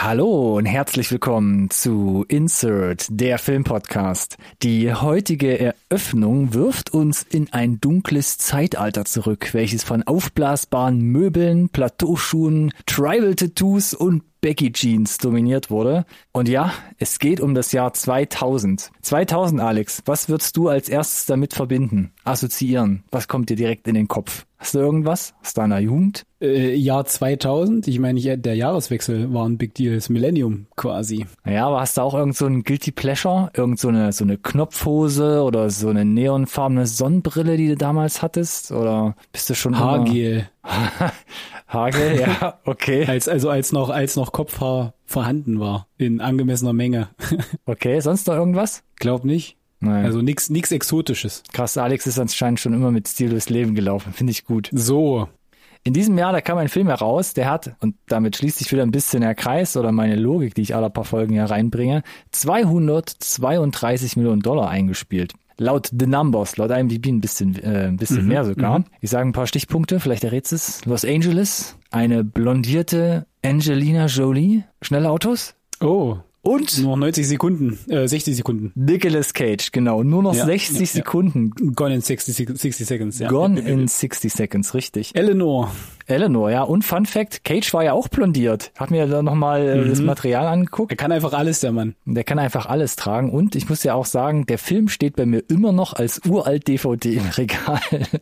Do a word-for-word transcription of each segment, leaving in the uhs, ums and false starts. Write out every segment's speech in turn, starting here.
Hallo und herzlich willkommen zu Insert, der Filmpodcast. Die heutige Eröffnung wirft uns in ein dunkles Zeitalter zurück, welches von aufblasbaren Möbeln, Plateauschuhen, Tribal-Tattoos und Baggy Jeans dominiert wurde. Und ja, es geht um das Jahr zweitausend. zweitausend, Alex, was würdest du als erstes damit verbinden, assoziieren? Was kommt dir direkt in den Kopf? Hast du irgendwas aus deiner Jugend? Äh, Jahr zweitausend? Ich meine, der Jahreswechsel war ein Big Deal, das Millennium quasi. Ja, aber hast du auch irgend so ein Guilty Pleasure? Irgend so eine, so eine Knopfhose oder so eine neonfarbene Sonnenbrille, die du damals hattest? Oder bist du schon Haargel. Haargel, ja, okay. als, also als noch, als noch Kopfhaar vorhanden war, in angemessener Menge. Okay, sonst noch irgendwas? Glaub nicht. Nein. Also nix, nix Exotisches. Krass, Alex ist anscheinend schon immer mit Stil durchs Leben gelaufen, finde ich gut. So. In diesem Jahr, da kam ein Film heraus, der hat, und damit schließt sich wieder ein bisschen der Kreis oder meine Logik, die ich alle paar Folgen hier reinbringe, zweihundertzweiunddreißig Millionen Dollar eingespielt. Laut The Numbers, laut I M D B ein bisschen, äh, ein bisschen mhm, mehr sogar. Mhm. Ich sage ein paar Stichpunkte, vielleicht errätst es. Los Angeles, eine blondierte Angelina Jolie, schnelle Autos. Oh. Und nur neunzig Sekunden, äh, sechzig Sekunden. Nicolas Cage, genau, nur noch ja, sechzig ja, Sekunden. Gone in sixty, sixty Seconds, ja. Gone in sixty Seconds, richtig. Eleanor. Eleanor, ja. Und Fun Fact, Cage war ja auch blondiert. Hat mir da nochmal äh, mhm. das Material angeguckt. Er kann einfach alles, der Mann. Der kann einfach alles tragen. Und ich muss ja auch sagen, der Film steht bei mir immer noch als uralt D V D im Regal.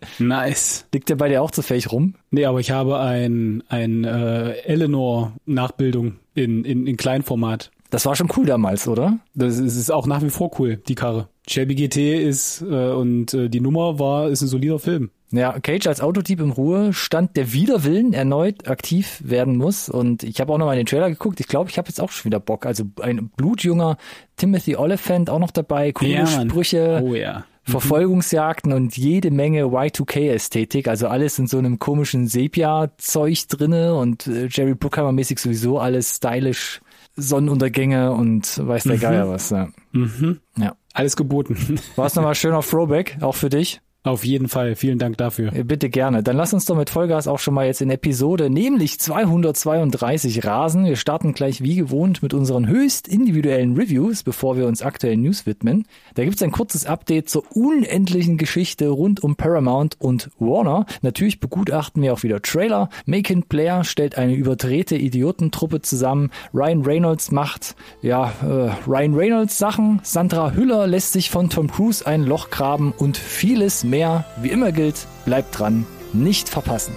Nice. Liegt der bei dir auch zufällig rum? Nee, aber ich habe ein, ein äh, Eleanor-Nachbildung in, in, in Kleinformat. Das war schon cool damals, oder? Das ist, ist auch nach wie vor cool, die Karre. Shelby G T ist äh, und äh, die Nummer war ist ein solider Film. Ja, Cage als Autodieb im Ruhestand, der wider Willen erneut aktiv werden muss. Und ich habe auch noch mal in den Trailer geguckt. Ich glaube, ich habe jetzt auch schon wieder Bock. Also ein blutjunger Timothy Olyphant auch noch dabei. Coole ja, Sprüche. Oh ja. Verfolgungsjagden und jede Menge Y zwei K-Ästhetik, also alles in so einem komischen Sepia-Zeug drinne und äh, Jerry Bruckheimer-mäßig sowieso alles stylisch, Sonnenuntergänge und weiß der mhm. Geier was. Ja. Mhm. Ja. Alles geboten. War es nochmal schön auf Throwback, auch für dich? Auf jeden Fall, vielen Dank dafür. Bitte gerne. Dann lass uns doch mit Vollgas auch schon mal jetzt in Episode, nämlich zweihundertzweiunddreißig rasen. Wir starten gleich wie gewohnt mit unseren höchst individuellen Reviews, bevor wir uns aktuellen News widmen. Da gibt's ein kurzes Update zur unendlichen Geschichte rund um Paramount und Warner. Natürlich begutachten wir auch wieder Trailer. Macon Blair stellt eine überdrehte Idiotentruppe zusammen. Ryan Reynolds macht, ja, äh, Ryan Reynolds Sachen. Sandra Hüller lässt sich von Tom Cruise ein Loch graben und vieles mehr. Wie immer gilt, bleibt dran, nicht verpassen.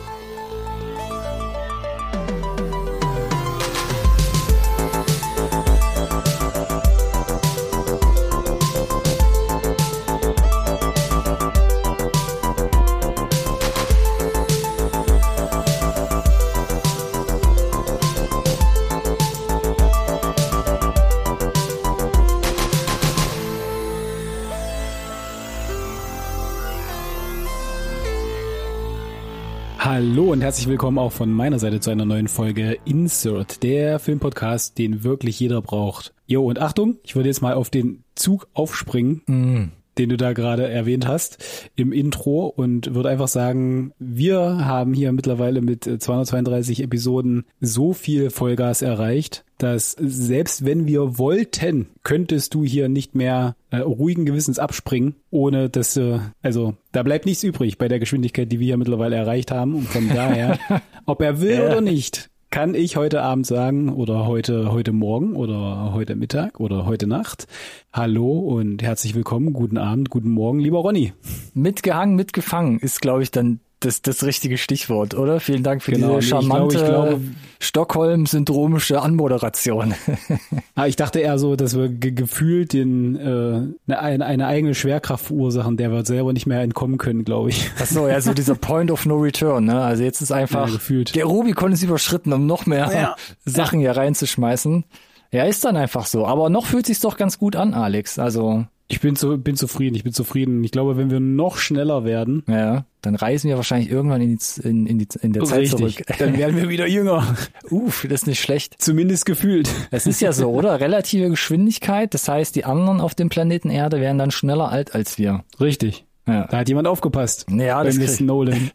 Hallo und herzlich willkommen auch von meiner Seite zu einer neuen Folge Insert, der Filmpodcast, den wirklich jeder braucht. Jo, und Achtung, ich würde jetzt mal auf den Zug aufspringen, mm. den du da gerade erwähnt hast im Intro und würde einfach sagen, wir haben hier mittlerweile mit zweihundertzweiunddreißig Episoden so viel Vollgas erreicht, dass selbst wenn wir wollten, könntest du hier nicht mehr äh, ruhigen Gewissens abspringen, ohne dass äh, also da bleibt nichts übrig bei der Geschwindigkeit, die wir hier mittlerweile erreicht haben. Und von daher, ob er will ja. oder nicht, kann ich heute Abend sagen oder heute heute Morgen oder heute Mittag oder heute Nacht. Hallo und herzlich willkommen, guten Abend, guten Morgen, lieber Ronny. Mitgehangen, mitgefangen ist, glaube ich, dann das das richtige Stichwort, oder? Vielen Dank für genau, diese charmante ich glaube, ich glaube, Stockholm-syndromische Anmoderation. Ah, ich dachte eher so, dass wir ge- gefühlt den äh, eine, eine eigene Schwerkraft verursachen, der wir selber nicht mehr entkommen können, glaube ich. Ach so, ja, so dieser Point of No Return, ne? Also jetzt ist einfach, ja, gefühlt. Der Rubikon ist überschritten, um noch mehr ja. Sachen hier reinzuschmeißen. Ja, ist dann einfach so. Aber noch fühlt sich's doch ganz gut an, Alex. Also ich bin zu, bin zufrieden, ich bin zufrieden. Ich glaube, wenn wir noch schneller werden, ja, dann reisen wir wahrscheinlich irgendwann in, die, in, in, die, in der Zeit richtig. zurück. Dann werden wir wieder jünger. Uff, das ist nicht schlecht. Zumindest gefühlt. Es ist ja so, oder? Relative Geschwindigkeit. Das heißt, die anderen auf dem Planeten Erde werden dann schneller alt als wir. Richtig. Ja. Da hat jemand aufgepasst. Ja, das ist Nolan.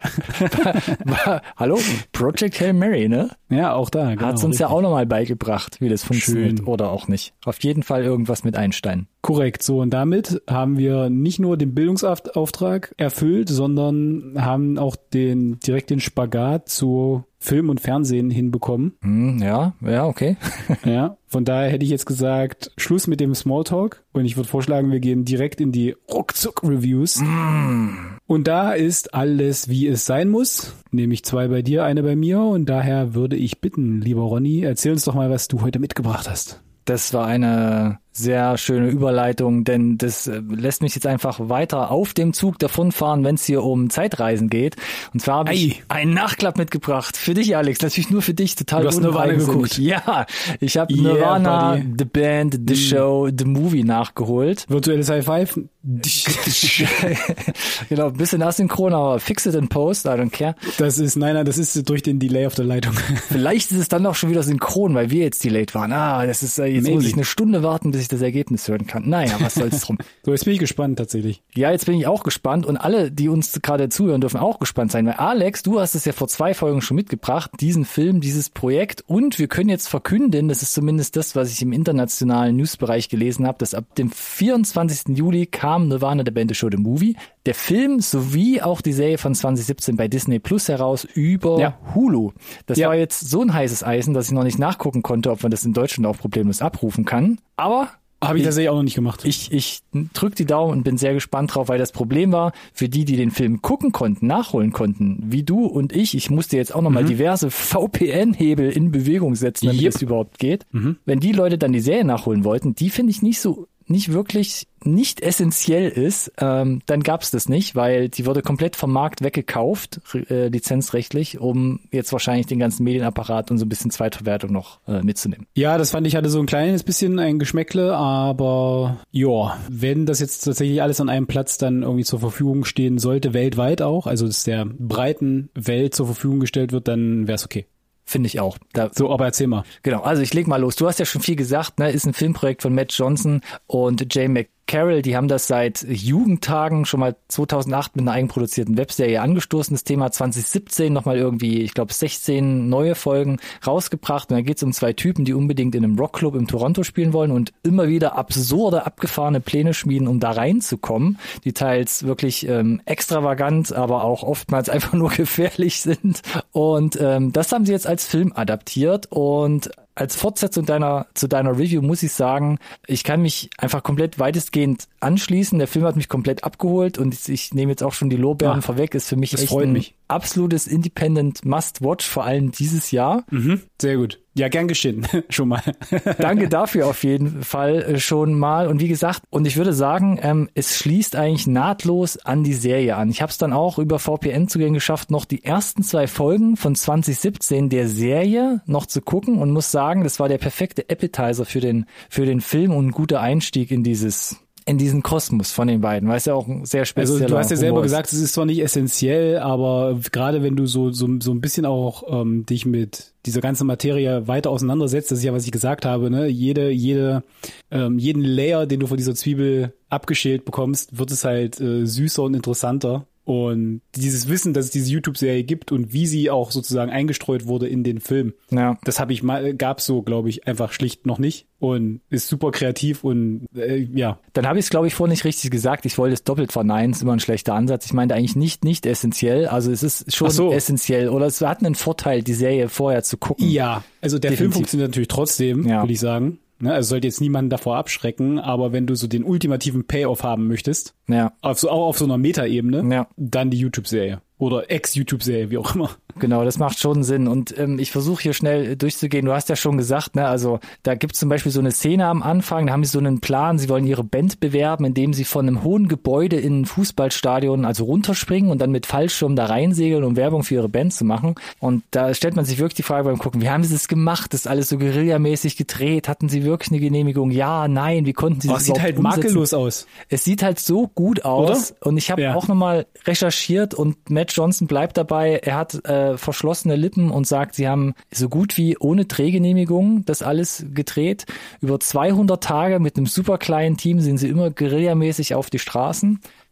Hallo, Project Hail Mary, ne? Ja, auch da. Genau, Hat's uns richtig. ja auch nochmal beigebracht, wie das funktioniert. Schön. Oder auch nicht. Auf jeden Fall irgendwas mit Einstein. Korrekt. So, und damit haben wir nicht nur den Bildungsauftrag erfüllt, sondern haben auch den direkt den Spagat zu Film und Fernsehen hinbekommen. Hm, ja, ja, okay. Ja, von daher hätte ich jetzt gesagt, Schluss mit dem Smalltalk. Und ich würde vorschlagen, wir gehen direkt in die Ruckzuck-Reviews. Mm. Und da ist alles, wie es sein muss. Nämlich zwei bei dir, eine bei mir. Und daher würde ich bitten, lieber Ronny, erzähl uns doch mal, was du heute mitgebracht hast. Das war eine sehr schöne Überleitung, denn das lässt mich jetzt einfach weiter auf dem Zug davonfahren, wenn es hier um Zeitreisen geht. Und zwar habe ich einen Nachklapp mitgebracht für dich, Alex. Natürlich nur für dich, total Du hast Nirvana geguckt. Ja, ich habe Yeah, Nirvana, buddy. The Band, The Show, The Movie nachgeholt. Virtuelles High Five. Genau, ein bisschen asynchron, aber fix it in post, I don't care. Das ist, nein, nein, das ist durch den Delay auf der Leitung. Vielleicht ist es dann auch schon wieder synchron, weil wir jetzt delayed waren. Ah, das ist, jetzt Maybe. muss ich eine Stunde warten, bis ich das Ergebnis hören kann. Naja, was soll's drum. So, jetzt bin ich gespannt tatsächlich. Ja, jetzt bin ich auch gespannt und alle, die uns gerade zuhören, dürfen auch gespannt sein, weil Alex, du hast es ja vor zwei Folgen schon mitgebracht, diesen Film, dieses Projekt, und wir können jetzt verkünden, das ist zumindest das, was ich im internationalen Newsbereich gelesen habe, dass ab dem vierundzwanzigsten Juli kam Nirvana, The Band, The Show, The Movie, der Film sowie auch die Serie von zwanzig siebzehn bei Disney Plus heraus über ja. Hulu. Das ja. war jetzt so ein heißes Eisen, dass ich noch nicht nachgucken konnte, ob man das in Deutschland auch problemlos abrufen kann, aber Habe ich tatsächlich auch noch nicht gemacht. Ich, ich drück die Daumen und bin sehr gespannt drauf, weil das Problem war, für die, die den Film gucken konnten, nachholen konnten, wie du und ich, ich musste jetzt auch nochmal mhm. diverse V P N-Hebel in Bewegung setzen, damit yep. es überhaupt geht. Mhm. Wenn die Leute dann die Serie nachholen wollten, die finde ich nicht so, nicht wirklich, nicht essentiell ist, ähm, dann gab's das nicht, weil die wurde komplett vom Markt weggekauft, äh, lizenzrechtlich, um jetzt wahrscheinlich den ganzen Medienapparat und so ein bisschen Zweitverwertung noch äh, mitzunehmen. Ja, das fand ich, hatte so ein kleines bisschen ein Geschmäckle, aber ja, wenn das jetzt tatsächlich alles an einem Platz dann irgendwie zur Verfügung stehen sollte, weltweit auch, also dass der breiten Welt zur Verfügung gestellt wird, dann wäre es okay. Finde ich auch. Da, so, aber erzähl mal. Genau, also ich leg mal los. Du hast ja schon viel gesagt, ne? Ist ein Filmprojekt von Matt Johnson und Jay McCarroll. Die haben das seit Jugendtagen schon mal zweitausendacht mit einer eigenproduzierten Webserie angestoßen. Das Thema zwanzig siebzehn nochmal irgendwie, ich glaube, sechzehn neue Folgen rausgebracht. Und da geht es um zwei Typen, die unbedingt in einem Rockclub in Toronto spielen wollen und immer wieder absurde, abgefahrene Pläne schmieden, um da reinzukommen, die teils wirklich ähm, extravagant, aber auch oftmals einfach nur gefährlich sind. Und ähm, das haben sie jetzt als Film adaptiert und als Fortsetzung deiner zu deiner Review muss ich sagen, ich kann mich einfach komplett weitestgehend anschließen. Der Film hat mich komplett abgeholt und ich nehme jetzt auch schon die Lorbeeren ah, vorweg. Ist für mich echt ein mich. absolutes Independent Must-Watch, vor allem dieses Jahr. Mhm, sehr gut. Ja, gern geschehen, schon mal. Danke dafür auf jeden Fall schon mal. Und wie gesagt, und ich würde sagen, ähm, es schließt eigentlich nahtlos an die Serie an. Ich habe es dann auch über V P N-Zugänge geschafft, noch die ersten zwei Folgen von zwanzig siebzehn der Serie noch zu gucken und muss sagen, das war der perfekte Appetizer für den für den Film und ein guter Einstieg in dieses in diesen Kosmos von den beiden, weil es ja auch ein sehr spezieller Also du hast ja selber Humor gesagt, es ist zwar nicht essentiell, aber gerade wenn du so so so ein bisschen auch ähm, dich mit dieser ganzen Materie weiter auseinandersetzt, das ist ja, was ich gesagt habe, ne, jede jede ähm, jeden Layer, den du von dieser Zwiebel abgeschält bekommst, wird es halt äh, süßer und interessanter. Und dieses Wissen, dass es diese YouTube-Serie gibt und wie sie auch sozusagen eingestreut wurde in den Film, ja. das habe ich mal, gab's so, glaube ich, einfach schlicht noch nicht und ist super kreativ und äh, ja. Dann habe ich es, glaube ich, vorhin nicht richtig gesagt. Ich wollte es doppelt verneinen, ist immer ein schlechter Ansatz. Ich meinte eigentlich nicht nicht essentiell, also es ist schon so. essentiell oder es hat einen Vorteil, die Serie vorher zu gucken. Ja, also der Definitiv. Film funktioniert natürlich trotzdem, ja. würde ich sagen. Ne, also sollte jetzt niemanden davor abschrecken, aber wenn du so den ultimativen Payoff haben möchtest, ja. auf so, auch auf so einer Meta-Ebene, ja. dann die YouTube-Serie. Oder Ex-YouTube-Serie, wie auch immer. Genau, das macht schon Sinn. Und ähm, ich versuche hier schnell durchzugehen. Du hast ja schon gesagt, ne, also da gibt es zum Beispiel so eine Szene am Anfang, da haben sie so einen Plan, sie wollen ihre Band bewerben, indem sie von einem hohen Gebäude in ein Fußballstadion also runterspringen und dann mit Fallschirm da reinsegeln, um Werbung für ihre Band zu machen. Und da stellt man sich wirklich die Frage beim Gucken, wie haben sie das gemacht? Das ist alles so guerillamäßig gedreht. Hatten sie wirklich eine Genehmigung? Ja, nein, wie konnten sie oh, das sieht halt umsetzen? Makellos aus. Es sieht halt so gut aus. Oder? Und ich habe ja. auch nochmal recherchiert und Matt Johnson bleibt dabei, er hat äh, verschlossene Lippen und sagt, sie haben so gut wie ohne Drehgenehmigung das alles gedreht. Über zweihundert Tage mit einem super kleinen Team sind sie immer guerillamäßig auf die Straßen.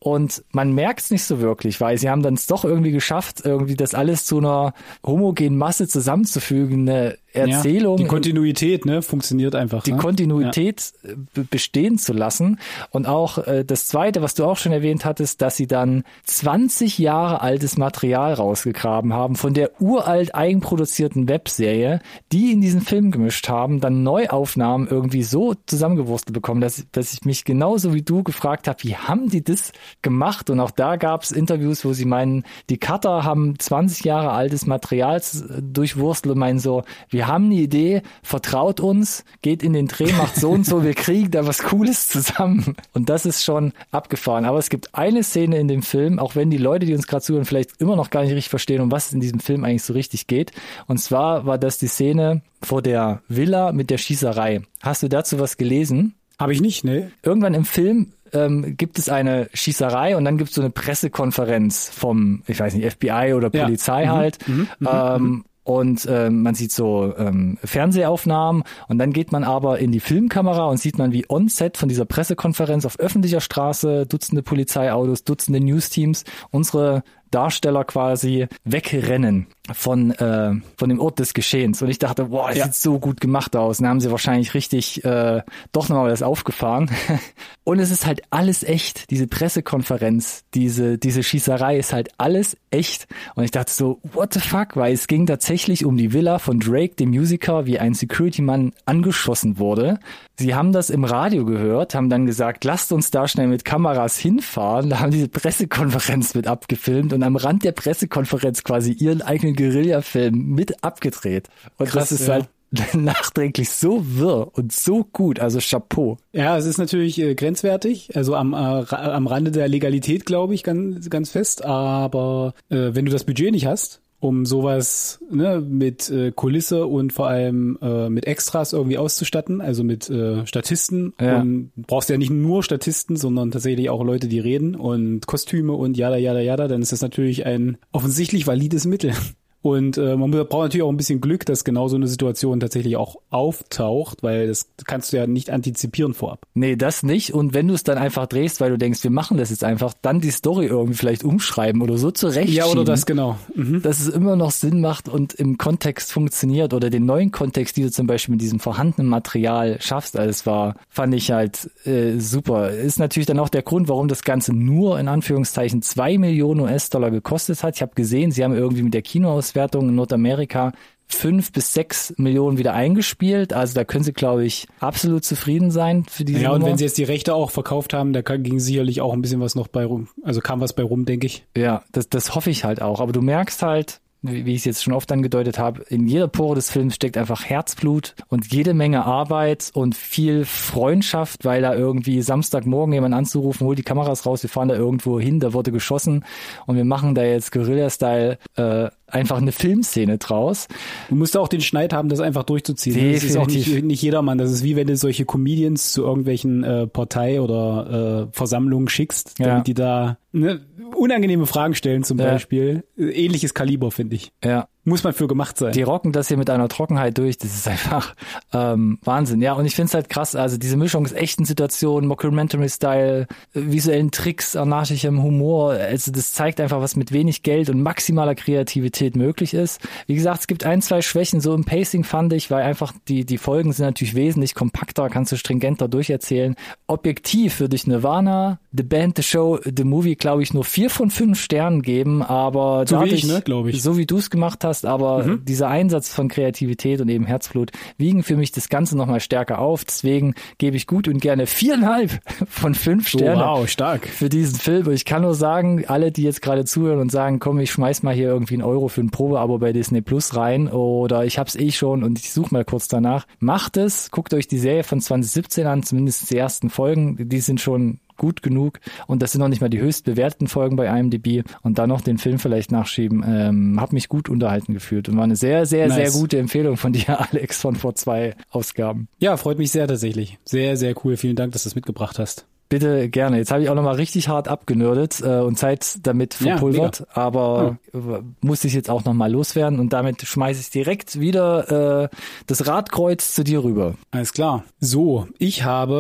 und man merkt es nicht so wirklich, weil sie haben dann es doch irgendwie geschafft, irgendwie das alles zu einer homogenen Masse zusammenzufügen, eine Erzählung. Ja, die Kontinuität, ne, funktioniert einfach. Die ne? Kontinuität ja. b- bestehen zu lassen. Und auch äh, das Zweite, was du auch schon erwähnt hattest, dass sie dann zwanzig Jahre altes Material rausgegraben haben von der uralt eigenproduzierten Webserie, die in diesen Film gemischt haben, dann Neuaufnahmen irgendwie so zusammengewurstelt bekommen, dass, dass ich mich genauso wie du gefragt habe, wie haben die das gemacht? Und auch da gab es Interviews, wo sie meinen, die Cutter haben zwanzig Jahre altes Material durchwurstelt und meinen so, wir haben eine Idee, vertraut uns, geht in den Dreh, macht so und so, wir kriegen da was Cooles zusammen. Und das ist schon abgefahren. Aber es gibt eine Szene in dem Film, auch wenn die Leute, die uns gerade zuhören, vielleicht immer noch gar nicht richtig verstehen, um was es in diesem Film eigentlich so richtig geht. Und zwar war das die Szene vor der Villa mit der Schießerei. Hast du dazu was gelesen? Habe ich nicht, ne? Irgendwann im Film ähm, gibt es eine Schießerei und dann gibt es so eine Pressekonferenz vom, ich weiß nicht, F B I oder Polizei ja. halt. Mhm. Mhm. Ähm, Mhm. Und ähm, man sieht so ähm, Fernsehaufnahmen und dann geht man aber in die Filmkamera und sieht man, wie on-set von dieser Pressekonferenz auf öffentlicher Straße Dutzende Polizeiautos, Dutzende Newsteams unsere Darsteller quasi wegrennen von äh, von dem Ort des Geschehens. Und ich dachte, boah, das ja. sieht so gut gemacht aus. Und dann haben sie wahrscheinlich richtig äh, doch nochmal das aufgefahren. Und es ist halt alles echt. Diese Pressekonferenz, diese diese Schießerei ist halt alles echt. Und ich dachte so, what the fuck? Weil es ging tatsächlich um die Villa von Drake, dem Musiker, wie ein Security-Mann angeschossen wurde. Sie haben das im Radio gehört, haben dann gesagt, lasst uns da schnell mit Kameras hinfahren. Da haben diese Pressekonferenz mit abgefilmt und am Rand der Pressekonferenz quasi ihren eigenen Guerilla-Film mit abgedreht. Und krass, das ist ja. halt nachträglich so wirr und so gut, also Chapeau. Ja, es ist natürlich äh, grenzwertig, also am, äh, am Rande der Legalität, glaube ich, ganz, ganz fest, aber äh, wenn du das Budget nicht hast, um sowas ne, mit äh, Kulisse und vor allem äh, mit Extras irgendwie auszustatten, also mit äh, Statisten. Ja. Und brauchst ja nicht nur Statisten, sondern tatsächlich auch Leute, die reden und Kostüme und jada, jada, jada, dann ist das natürlich ein offensichtlich valides Mittel. Und äh, man braucht natürlich auch ein bisschen Glück, dass genau so eine Situation tatsächlich auch auftaucht, weil das kannst du ja nicht antizipieren vorab. Nee, das nicht. Und wenn du es dann einfach drehst, weil du denkst, wir machen das jetzt einfach, dann die Story irgendwie vielleicht umschreiben oder so zurechtschieben. Ja, oder das, genau. Mhm. Dass es immer noch Sinn macht und im Kontext funktioniert oder den neuen Kontext, die du zum Beispiel mit diesem vorhandenen Material schaffst. Also es war, fand ich halt äh, super. Ist natürlich dann auch der Grund, warum das Ganze nur in Anführungszeichen zwei Millionen U S-Dollar gekostet hat. Ich habe gesehen, sie haben irgendwie mit der Kinoauswertung in Nordamerika fünf bis sechs Millionen wieder eingespielt. Also da können sie, glaube ich, absolut zufrieden sein für diese Ja, Nummer. und wenn sie jetzt die Rechte auch verkauft haben, da ging sicherlich auch ein bisschen was noch bei rum. Also kam was bei rum, denke ich. Ja, das, das hoffe ich halt auch. Aber du merkst halt, wie wie ich es jetzt schon oft angedeutet habe, in jeder Pore des Films steckt einfach Herzblut und jede Menge Arbeit und viel Freundschaft, weil da irgendwie Samstagmorgen jemand anzurufen, hol die Kameras raus, wir fahren da irgendwo hin, da wurde geschossen und wir machen da jetzt Guerilla-Style äh, einfach eine Filmszene draus. Du musst auch den Schneid haben, das einfach durchzuziehen. Definitiv. Das ist auch nicht, nicht jedermann. Das ist wie wenn du solche Comedians zu irgendwelchen äh, Partei- oder äh, Versammlungen schickst, damit ja. die da ne, unangenehme Fragen stellen zum ja. Beispiel. Ähnliches Kaliber, finde ich. Ja. Muss man für gemacht sein. Die rocken das hier mit einer Trockenheit durch, das ist einfach ähm, Wahnsinn. Ja, und ich finde es halt krass, also diese Mischung aus echten Situationen, Mockumentary-Style, visuellen Tricks, anarchischem Humor, also das zeigt einfach, was mit wenig Geld und maximaler Kreativität möglich ist. Wie gesagt, es gibt ein, zwei Schwächen, so im Pacing fand ich, weil einfach die die Folgen sind natürlich wesentlich kompakter, kannst du stringenter durcherzählen. Objektiv würde ich Nirvana, The Band, The Show, The Movie, glaube ich, nur vier von fünf Sternen geben, aber so dadurch, wie ich, ne, glaube ich. So wie du es gemacht hast, aber mhm. dieser Einsatz von Kreativität und eben Herzblut wiegen für mich das Ganze nochmal stärker auf. Deswegen gebe ich gut und gerne viereinhalb von fünf Sternen wow, stark. für diesen Film. Und ich kann nur sagen, alle, die jetzt gerade zuhören und sagen, komm, ich schmeiß mal hier irgendwie einen Euro für ein Probeabo bei Disney Plus rein oder ich hab's eh schon und ich suche mal kurz danach. Macht es, guckt euch die Serie von zwanzig siebzehn an, zumindest die ersten Folgen. Die sind schon gut genug und das sind noch nicht mal die höchst bewerteten Folgen bei I M D B und dann noch den Film vielleicht nachschieben. Ähm, hab mich gut unterhalten gefühlt und war eine sehr, sehr, nice. sehr gute Empfehlung von dir, Alex, von vor zwei Ausgaben. Ja, freut mich sehr tatsächlich. Sehr, sehr cool. Vielen Dank, dass du das mitgebracht hast. Bitte gerne. Jetzt habe ich auch nochmal richtig hart abgenördet äh, und Zeit damit verpulvert, ja, aber ja. muss ich jetzt auch nochmal loswerden und damit schmeiße ich direkt wieder äh, das Radkreuz zu dir rüber. Alles klar. So, ich habe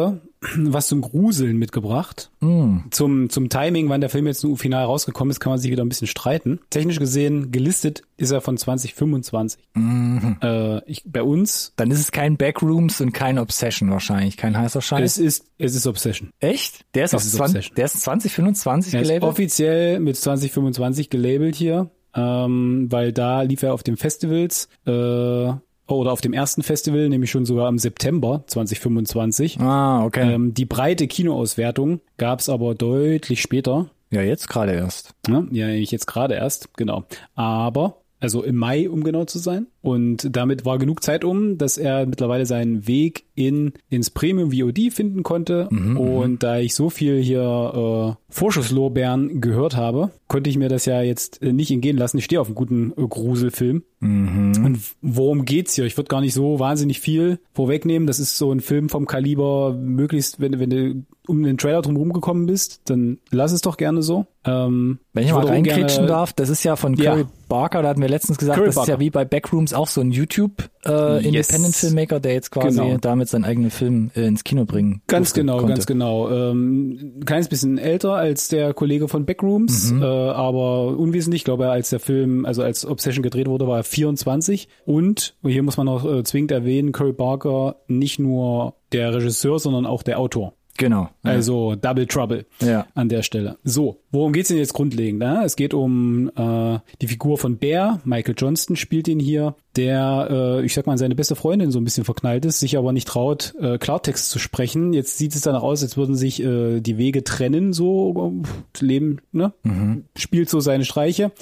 was zum Gruseln mitgebracht. Mm. Zum, zum Timing, wann der Film jetzt nur final rausgekommen ist, kann man sich wieder ein bisschen streiten. Technisch gesehen, gelistet ist er von zwanzig fünfundzwanzig. Mhm. Äh, ich, bei uns... Dann ist es kein Backrooms und kein Obsession wahrscheinlich, kein heißer Scheiß. Es ist, es ist Obsession. Echt? Der ist, auf ist zwanzig, der ist zwanzig fünfundzwanzig er gelabelt? ist offiziell mit zwanzig fünfundzwanzig gelabelt hier, ähm, weil da lief er auf den Festivals, äh, oder auf dem ersten Festival, nämlich schon sogar im September zwanzig fünfundzwanzig. Ah, okay. Ähm, die breite Kinoauswertung gab's aber deutlich später. Ja, jetzt gerade erst. Ja, ja, ich jetzt gerade erst, genau. Aber, also im Mai, um genau zu sein. Und damit war genug Zeit um, dass er mittlerweile seinen Weg in ins Premium V O D finden konnte. Mhm, und da ich so viel hier äh, Vorschusslorbeeren gehört habe, konnte ich mir das ja jetzt äh, nicht entgehen lassen. Ich stehe auf einen guten äh, Gruselfilm. Mhm. Und worum geht's hier? Ich würde gar nicht so wahnsinnig viel vorwegnehmen. Das ist so ein Film vom Kaliber, möglichst, wenn, wenn du um den Trailer drum rumgekommen bist, dann lass es doch gerne so. Ähm, wenn ich, ich mal reinkritschen darf, das ist ja von Curry ja. Barker, da hatten wir letztens gesagt, Curry das Barker. ist ja wie bei Backrooms auch so ein YouTube äh, yes. Independent Filmmaker, der jetzt quasi genau. damit seinen eigenen Film äh, ins Kino bringen Ganz durfte, genau, konnte. ganz genau. Ähm, ein kleines bisschen älter als der Kollege von Backrooms, mhm. äh, aber unwesentlich. Ich glaube, als der Film, also als Obsession gedreht wurde, war er vierundzwanzig. Und, hier muss man noch äh, zwingend erwähnen, Curry Barker nicht nur der Regisseur, sondern auch der Autor. Genau. Ja. Also Double Trouble ja. an der Stelle. So, worum geht's denn jetzt grundlegend? Ne? Es geht um äh, die Figur von Bear. Michael Johnston spielt ihn hier, der, äh, ich sag mal, seine beste Freundin so ein bisschen verknallt ist, sich aber nicht traut, äh, Klartext zu sprechen. Jetzt sieht es danach aus, als würden sich äh, die Wege trennen, so Leben, ne? Mhm. Spielt so seine Streiche.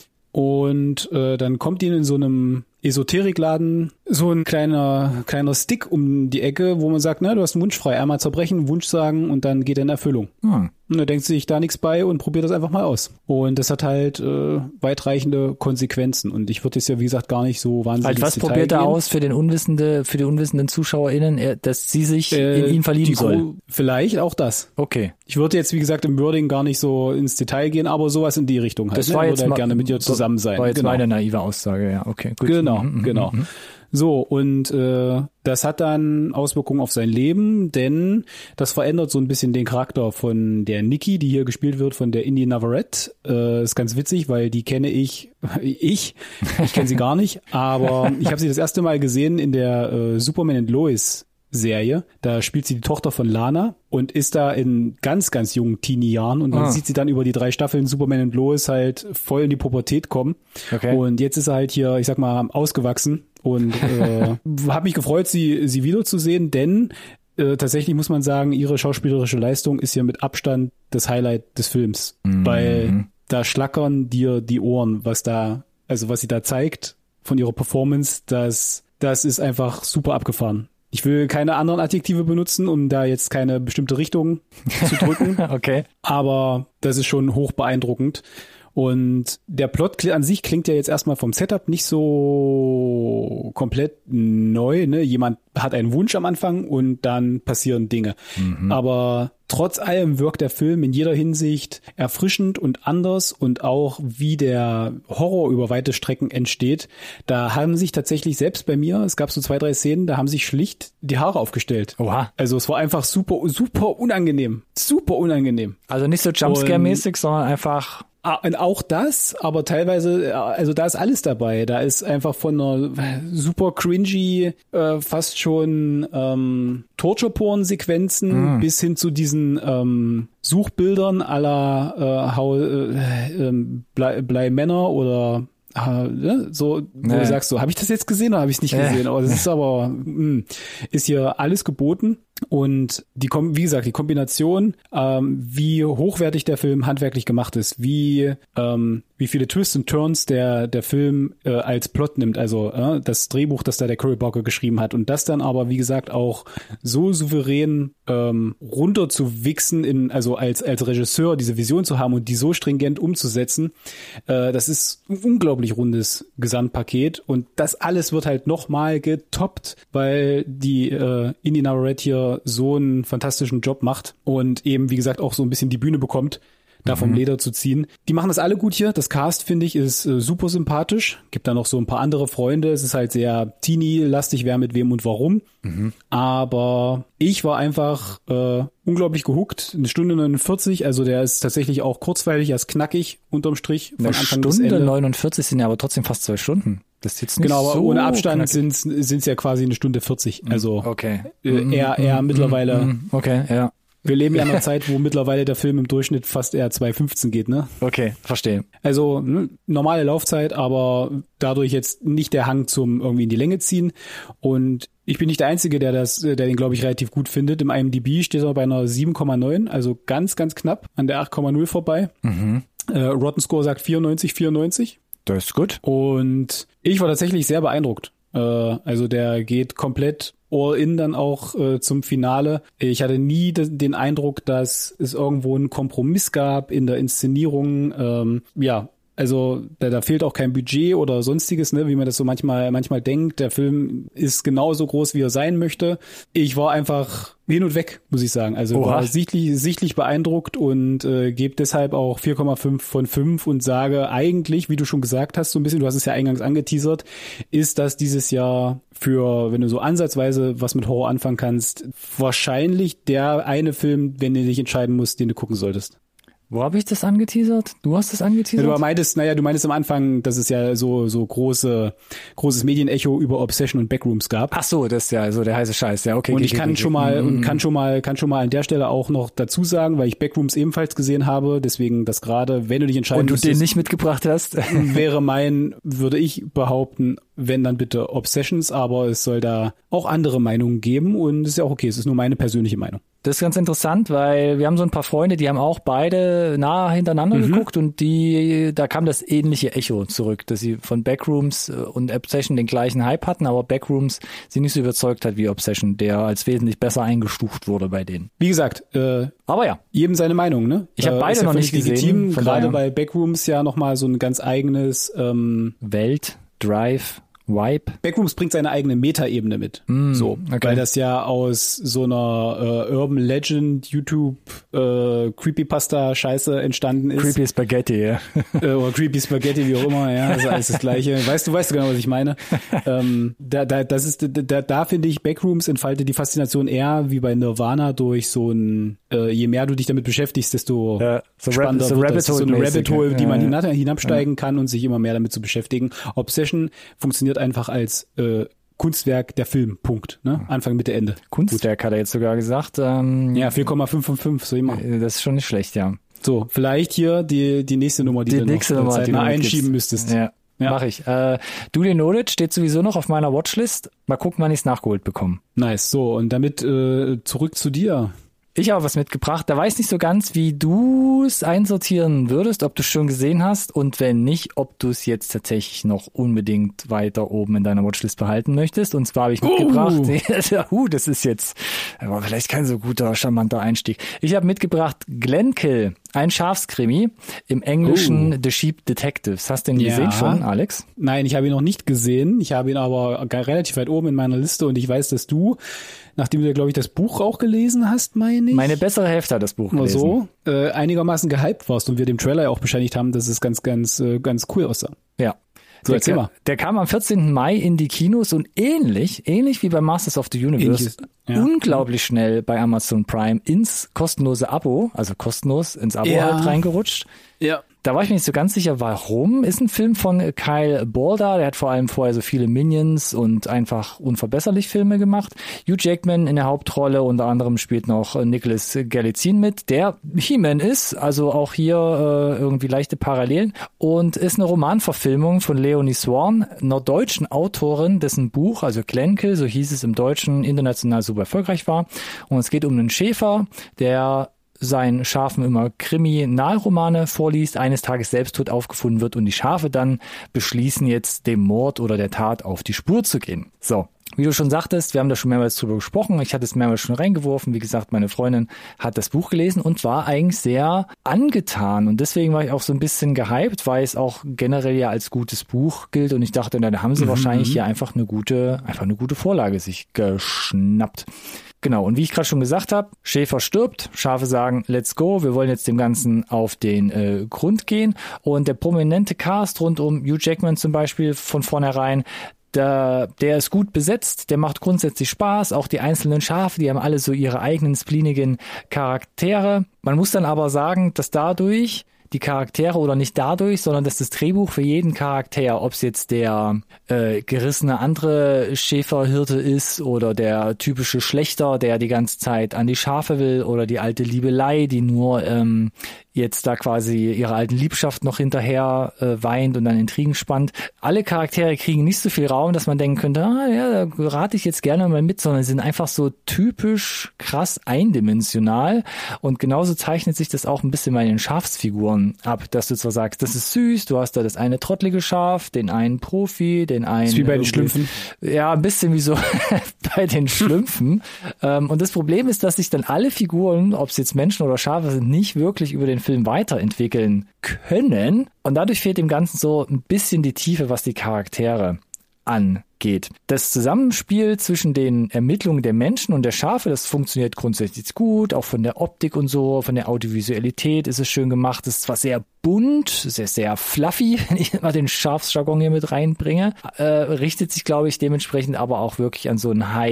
Und äh, dann kommt ihn in so einem Esoterikladen so ein kleiner kleiner Stick um die Ecke, wo man sagt, na, du hast einen Wunsch frei, einmal zerbrechen, Wunsch sagen und dann geht er in Erfüllung. Hm. Und er denkt sich da nichts bei und probiert das einfach mal aus. Und das hat halt äh, weitreichende Konsequenzen. Und ich würde jetzt ja, wie gesagt, gar nicht so wahnsinnig halt was ins Detail probiert er gehen. aus für den unwissende, für die unwissenden ZuschauerInnen, er, dass sie sich äh, in ihn verlieben soll? Vielleicht auch das. Okay. Ich würde jetzt, wie gesagt, im Wording gar nicht so ins Detail gehen, aber sowas in die Richtung halt. Das ne? war Ich jetzt würde halt mal, gerne mit dir zusammen sein. War jetzt genau. meine naive Aussage, ja, okay. Gut. Genau, mhm, genau. Mhm. So, und äh, das hat dann Auswirkungen auf sein Leben, denn das verändert so ein bisschen den Charakter von der Nikki, die hier gespielt wird von der Indy Navarrete. Äh, ist ganz witzig, weil die kenne ich, ich, ich kenne sie gar nicht, aber ich habe sie das erste Mal gesehen in der äh, Superman and Lois Serie. Da spielt sie die Tochter von Lana und ist da in ganz, ganz jungen Teenie-Jahren und man ah. sieht sie dann über die drei Staffeln Superman und Lois halt voll in die Pubertät kommen. Okay. Und jetzt ist er halt hier, ich sag mal, ausgewachsen und äh, habe mich gefreut, sie sie wiederzusehen, denn äh, tatsächlich muss man sagen, ihre schauspielerische Leistung ist ja mit Abstand das Highlight des Films, mhm. weil da schlackern dir die Ohren, was da, also was sie da zeigt von ihrer Performance, das das ist einfach super abgefahren. Ich will keine anderen Adjektive benutzen, um da jetzt keine bestimmte Richtung zu drücken. Okay. Aber das ist schon hoch beeindruckend. Und der Plot an sich klingt ja jetzt erstmal vom Setup nicht so komplett neu, ne? Jemand hat einen Wunsch am Anfang und dann passieren Dinge. Mhm. Aber trotz allem wirkt der Film in jeder Hinsicht erfrischend und anders und auch wie der Horror über weite Strecken entsteht. Da haben sich tatsächlich selbst bei mir, es gab so zwei, drei Szenen, da haben sich schlicht die Haare aufgestellt. Oha. Also es war einfach super, super unangenehm. Super unangenehm. Also nicht so Jumpscare-mäßig, sondern einfach... Und auch das, aber teilweise, also da ist alles dabei. Da ist einfach von einer super cringy, äh, fast schon ähm, Torture-Porn-Sequenzen mm. bis hin zu diesen ähm, Suchbildern à la äh, How, äh, äh, Blei, Blei Männer oder äh, so, wo nee. du sagst, so, habe ich das jetzt gesehen oder habe ich es nicht äh. gesehen? Aber das ist aber, mh, ist hier alles geboten. Und die, wie gesagt, die Kombination, ähm, wie hochwertig der Film handwerklich gemacht ist, wie ähm, wie viele Twists und Turns der der Film äh, als Plot nimmt, also äh, das Drehbuch, das da der Curry Barker geschrieben hat und das dann aber, wie gesagt, auch so souverän ähm, runter zu wichsen, in, also als als Regisseur diese Vision zu haben und die so stringent umzusetzen, äh, das ist ein unglaublich rundes Gesamtpaket und das alles wird halt nochmal getoppt, weil die äh, Indy Navarrete hier so einen fantastischen Job macht und eben, wie gesagt, auch so ein bisschen die Bühne bekommt, da vom Leder zu ziehen. Die machen das alle gut hier. Das Cast, finde ich, ist äh, super sympathisch. Gibt da noch so ein paar andere Freunde. Es ist halt sehr teeny-lastig, wer mit wem und warum. Mhm. Aber ich war einfach äh, unglaublich gehuckt. Eine Stunde neunundvierzig, also der ist tatsächlich auch kurzweilig, er ist knackig unterm Strich. Von Eine Anfang bis Stunde Ende. neunundvierzig sind ja aber trotzdem fast zwei Stunden. Das ist jetzt nicht Genau, aber so ohne Abstand knackig. sind es ja quasi eine Stunde vierzig. Also Okay. äh, eher, eher mittlerweile. Okay, ja. Wir leben ja in einer Zeit, wo mittlerweile der Film im Durchschnitt fast eher zwei fünfzehn geht, ne? Okay, verstehe. Also ne, normale Laufzeit, aber dadurch jetzt nicht der Hang zum irgendwie in die Länge ziehen. Und ich bin nicht der Einzige, der das, der den, glaube ich, relativ gut findet. Im I M D B steht er bei einer sieben Komma neun, also ganz, ganz knapp an der acht Komma null vorbei. Mhm. Äh, Rotten Score sagt vierundneunzig, vierundneunzig. Das ist gut. Und ich war tatsächlich sehr beeindruckt. Äh, also der geht komplett all in dann auch äh, zum Finale. Ich hatte nie de- den Eindruck, dass es irgendwo einen Kompromiss gab in der Inszenierung. Ähm, ja, also da, da fehlt auch kein Budget oder sonstiges, ne, wie man das so manchmal manchmal denkt. Der Film ist genauso groß, wie er sein möchte. Ich war einfach hin und weg, muss ich sagen. Also Oha. war sichtlich sichtlich beeindruckt und äh, gebe deshalb auch vier Komma fünf von fünf und sage eigentlich, wie du schon gesagt hast, so ein bisschen, du hast es ja eingangs angeteasert, ist das dieses Jahr für, wenn du so ansatzweise was mit Horror anfangen kannst, wahrscheinlich der eine Film, wenn du dich entscheiden musst, den du gucken solltest. Wo habe ich das angeteasert? Du hast das angeteasert? Ja, du meintest, naja, du meintest am Anfang, dass es ja so so große großes Medienecho über Obsession und Backrooms gab. Ach so, das ist ja so der heiße Scheiß. Ja, okay. Und okay, ich kann okay, schon okay. mal Mhm. und kann schon mal kann schon mal an der Stelle auch noch dazu sagen, weil ich Backrooms ebenfalls gesehen habe, deswegen das gerade, wenn du dich entscheiden Und du müsstest, den nicht mitgebracht hast? wäre mein, würde ich behaupten, wenn dann bitte Obsessions, aber es soll da auch andere Meinungen geben und es ist ja auch okay, es ist nur meine persönliche Meinung. Das ist ganz interessant, weil wir haben so ein paar Freunde, die haben auch beide nah hintereinander mhm. geguckt und die, da kam das ähnliche Echo zurück, dass sie von Backrooms und Obsession den gleichen Hype hatten, aber Backrooms sie nicht so überzeugt hat wie Obsession, der als wesentlich besser eingestuft wurde bei denen. Wie gesagt, äh, aber ja, jedem seine Meinung, ne? Ich habe äh, beide ist ja noch nicht legitim, gesehen, von gerade daher. bei Backrooms ja nochmal so ein ganz eigenes ähm, Welt, Drive, Vibe. Backrooms bringt seine eigene Metaebene mit, Mm, so, okay. weil das ja aus so einer äh, Urban Legend YouTube äh, Creepypasta Scheiße entstanden ist. Creepy Spaghetti, ja. äh, oder Creepy Spaghetti, wie auch immer, ja, das ist alles das Gleiche. Weißt du, weißt du genau, was ich meine? ähm, da, da, das ist, da, da finde ich, Backrooms entfaltet die Faszination eher wie bei Nirvana durch so ein, äh, je mehr du dich damit beschäftigst, desto Ja, so spannender Rab- so wird das. So eine Rabbit-Hole-mäßig, Rabbit Hole, die ja, man ja. hinab, hinabsteigen kann und sich immer mehr damit zu beschäftigen. Obsession funktioniert einfach als äh, Kunstwerk der Film, Punkt. Ne? Anfang, Mitte, Ende. Kunstwerk hat er jetzt sogar gesagt. Ähm, Ja, vier Komma fünf von fünf, so immer. Das ist schon nicht schlecht, ja. So, vielleicht hier die die nächste Nummer, die, Die du nächste noch Nummer, die zeitnah du mitgibst. einschieben müsstest. Ja, Ja. mach ich. Äh, Duly Noted steht sowieso noch auf meiner Watchlist. Mal gucken, wann ich es nachgeholt bekomme. Nice. So, und damit äh, zurück zu dir. Ich habe was mitgebracht. Da weiß nicht so ganz, wie du es einsortieren würdest, ob du es schon gesehen hast und wenn nicht, ob du es jetzt tatsächlich noch unbedingt weiter oben in deiner Watchlist behalten möchtest. Und zwar habe ich mitgebracht, uh. uh, das ist jetzt aber vielleicht kein so guter, charmanter Einstieg. Ich habe mitgebracht Glenkill, ein Schafskrimi, im Englischen Uh. The Sheep Detectives. Hast du den Ja. gesehen schon, Alex? Nein, ich habe ihn noch nicht gesehen. Ich habe ihn aber gar relativ weit oben in meiner Liste und ich weiß, dass du, nachdem du, glaube ich, das Buch auch gelesen hast, meine ich. Meine bessere Hälfte hat das Buch Oder gelesen. so, äh, einigermaßen gehypt warst und wir dem Trailer ja auch bescheinigt haben, dass es ganz, ganz, äh, ganz cool aussah. Ja. So, Der, erzähl mal. der kam am vierzehnten Mai in die Kinos und ähnlich, ähnlich wie bei Masters of the Universe, Ähnliches, ja. unglaublich schnell bei Amazon Prime ins kostenlose Abo, also kostenlos ins Abo Ja. halt reingerutscht. Ja. Da war ich mir nicht so ganz sicher, warum. Ist ein Film von Kyle Balda, der hat vor allem vorher so viele Minions und einfach unverbesserlich Filme gemacht. Hugh Jackman in der Hauptrolle, unter anderem spielt noch Nicholas Galitzin mit, der He-Man ist, also auch hier äh, irgendwie leichte Parallelen. Und ist eine Romanverfilmung von Leonie Swan, einer deutschen Autorin, dessen Buch, also Glenkill, so hieß es im Deutschen, international super erfolgreich war. Und es geht um einen Schäfer, der seinen Schafen immer Kriminalromane vorliest, eines Tages selbst tot aufgefunden wird und die Schafe dann beschließen jetzt dem Mord oder der Tat auf die Spur zu gehen. So. Wie du schon sagtest, wir haben da schon mehrmals drüber gesprochen. Ich hatte es mehrmals schon reingeworfen. Wie gesagt, meine Freundin hat das Buch gelesen und war eigentlich sehr angetan. Und deswegen war ich auch so ein bisschen gehypt, weil es auch generell ja als gutes Buch gilt. Und ich dachte, na, da haben sie mhm. wahrscheinlich hier einfach eine gute, einfach eine gute Vorlage sich geschnappt. Genau, und wie ich gerade schon gesagt habe, Schäfer stirbt, Schafe sagen, let's go, wir wollen jetzt dem Ganzen auf den äh, Grund gehen. Und der prominente Cast rund um Hugh Jackman zum Beispiel von vornherein, der, der ist gut besetzt, der macht grundsätzlich Spaß, auch die einzelnen Schafe, die haben alle so ihre eigenen spleenigen Charaktere. Man muss dann aber sagen, dass dadurch die Charaktere oder nicht dadurch, sondern dass das Drehbuch für jeden Charakter, ob es jetzt der äh, gerissene andere Schäferhirte ist oder der typische Schlechter, der die ganze Zeit an die Schafe will, oder die alte Liebelei, die nur ähm, jetzt da quasi ihre alten Liebschaft noch hinterher äh, weint und dann Intrigen spannt. Alle Charaktere kriegen nicht so viel Raum, dass man denken könnte, ah ja, da rate ich jetzt gerne mal mit, sondern sie sind einfach so typisch krass eindimensional, und genauso zeichnet sich das auch ein bisschen bei den Schafsfiguren ab, dass du zwar sagst, das ist süß, du hast da das eine trottelige Schaf, den einen Profi, den einen... Das ist wie bei den Schlümpfen. Ja, ein bisschen wie so bei den Schlümpfen. Und das Problem ist, dass sich dann alle Figuren, ob es jetzt Menschen oder Schafe sind, nicht wirklich über den Film weiterentwickeln können. Und dadurch fehlt dem Ganzen so ein bisschen die Tiefe, was die Charaktere angeht. Das Zusammenspiel zwischen den Ermittlungen der Menschen und der Schafe, das funktioniert grundsätzlich gut, auch von der Optik und so, von der Audiovisualität ist es schön gemacht. Es ist zwar sehr bunt, sehr, sehr fluffy, wenn ich immer den Schafsjargon hier mit reinbringe, äh, richtet sich, glaube ich, dementsprechend aber auch wirklich an so ein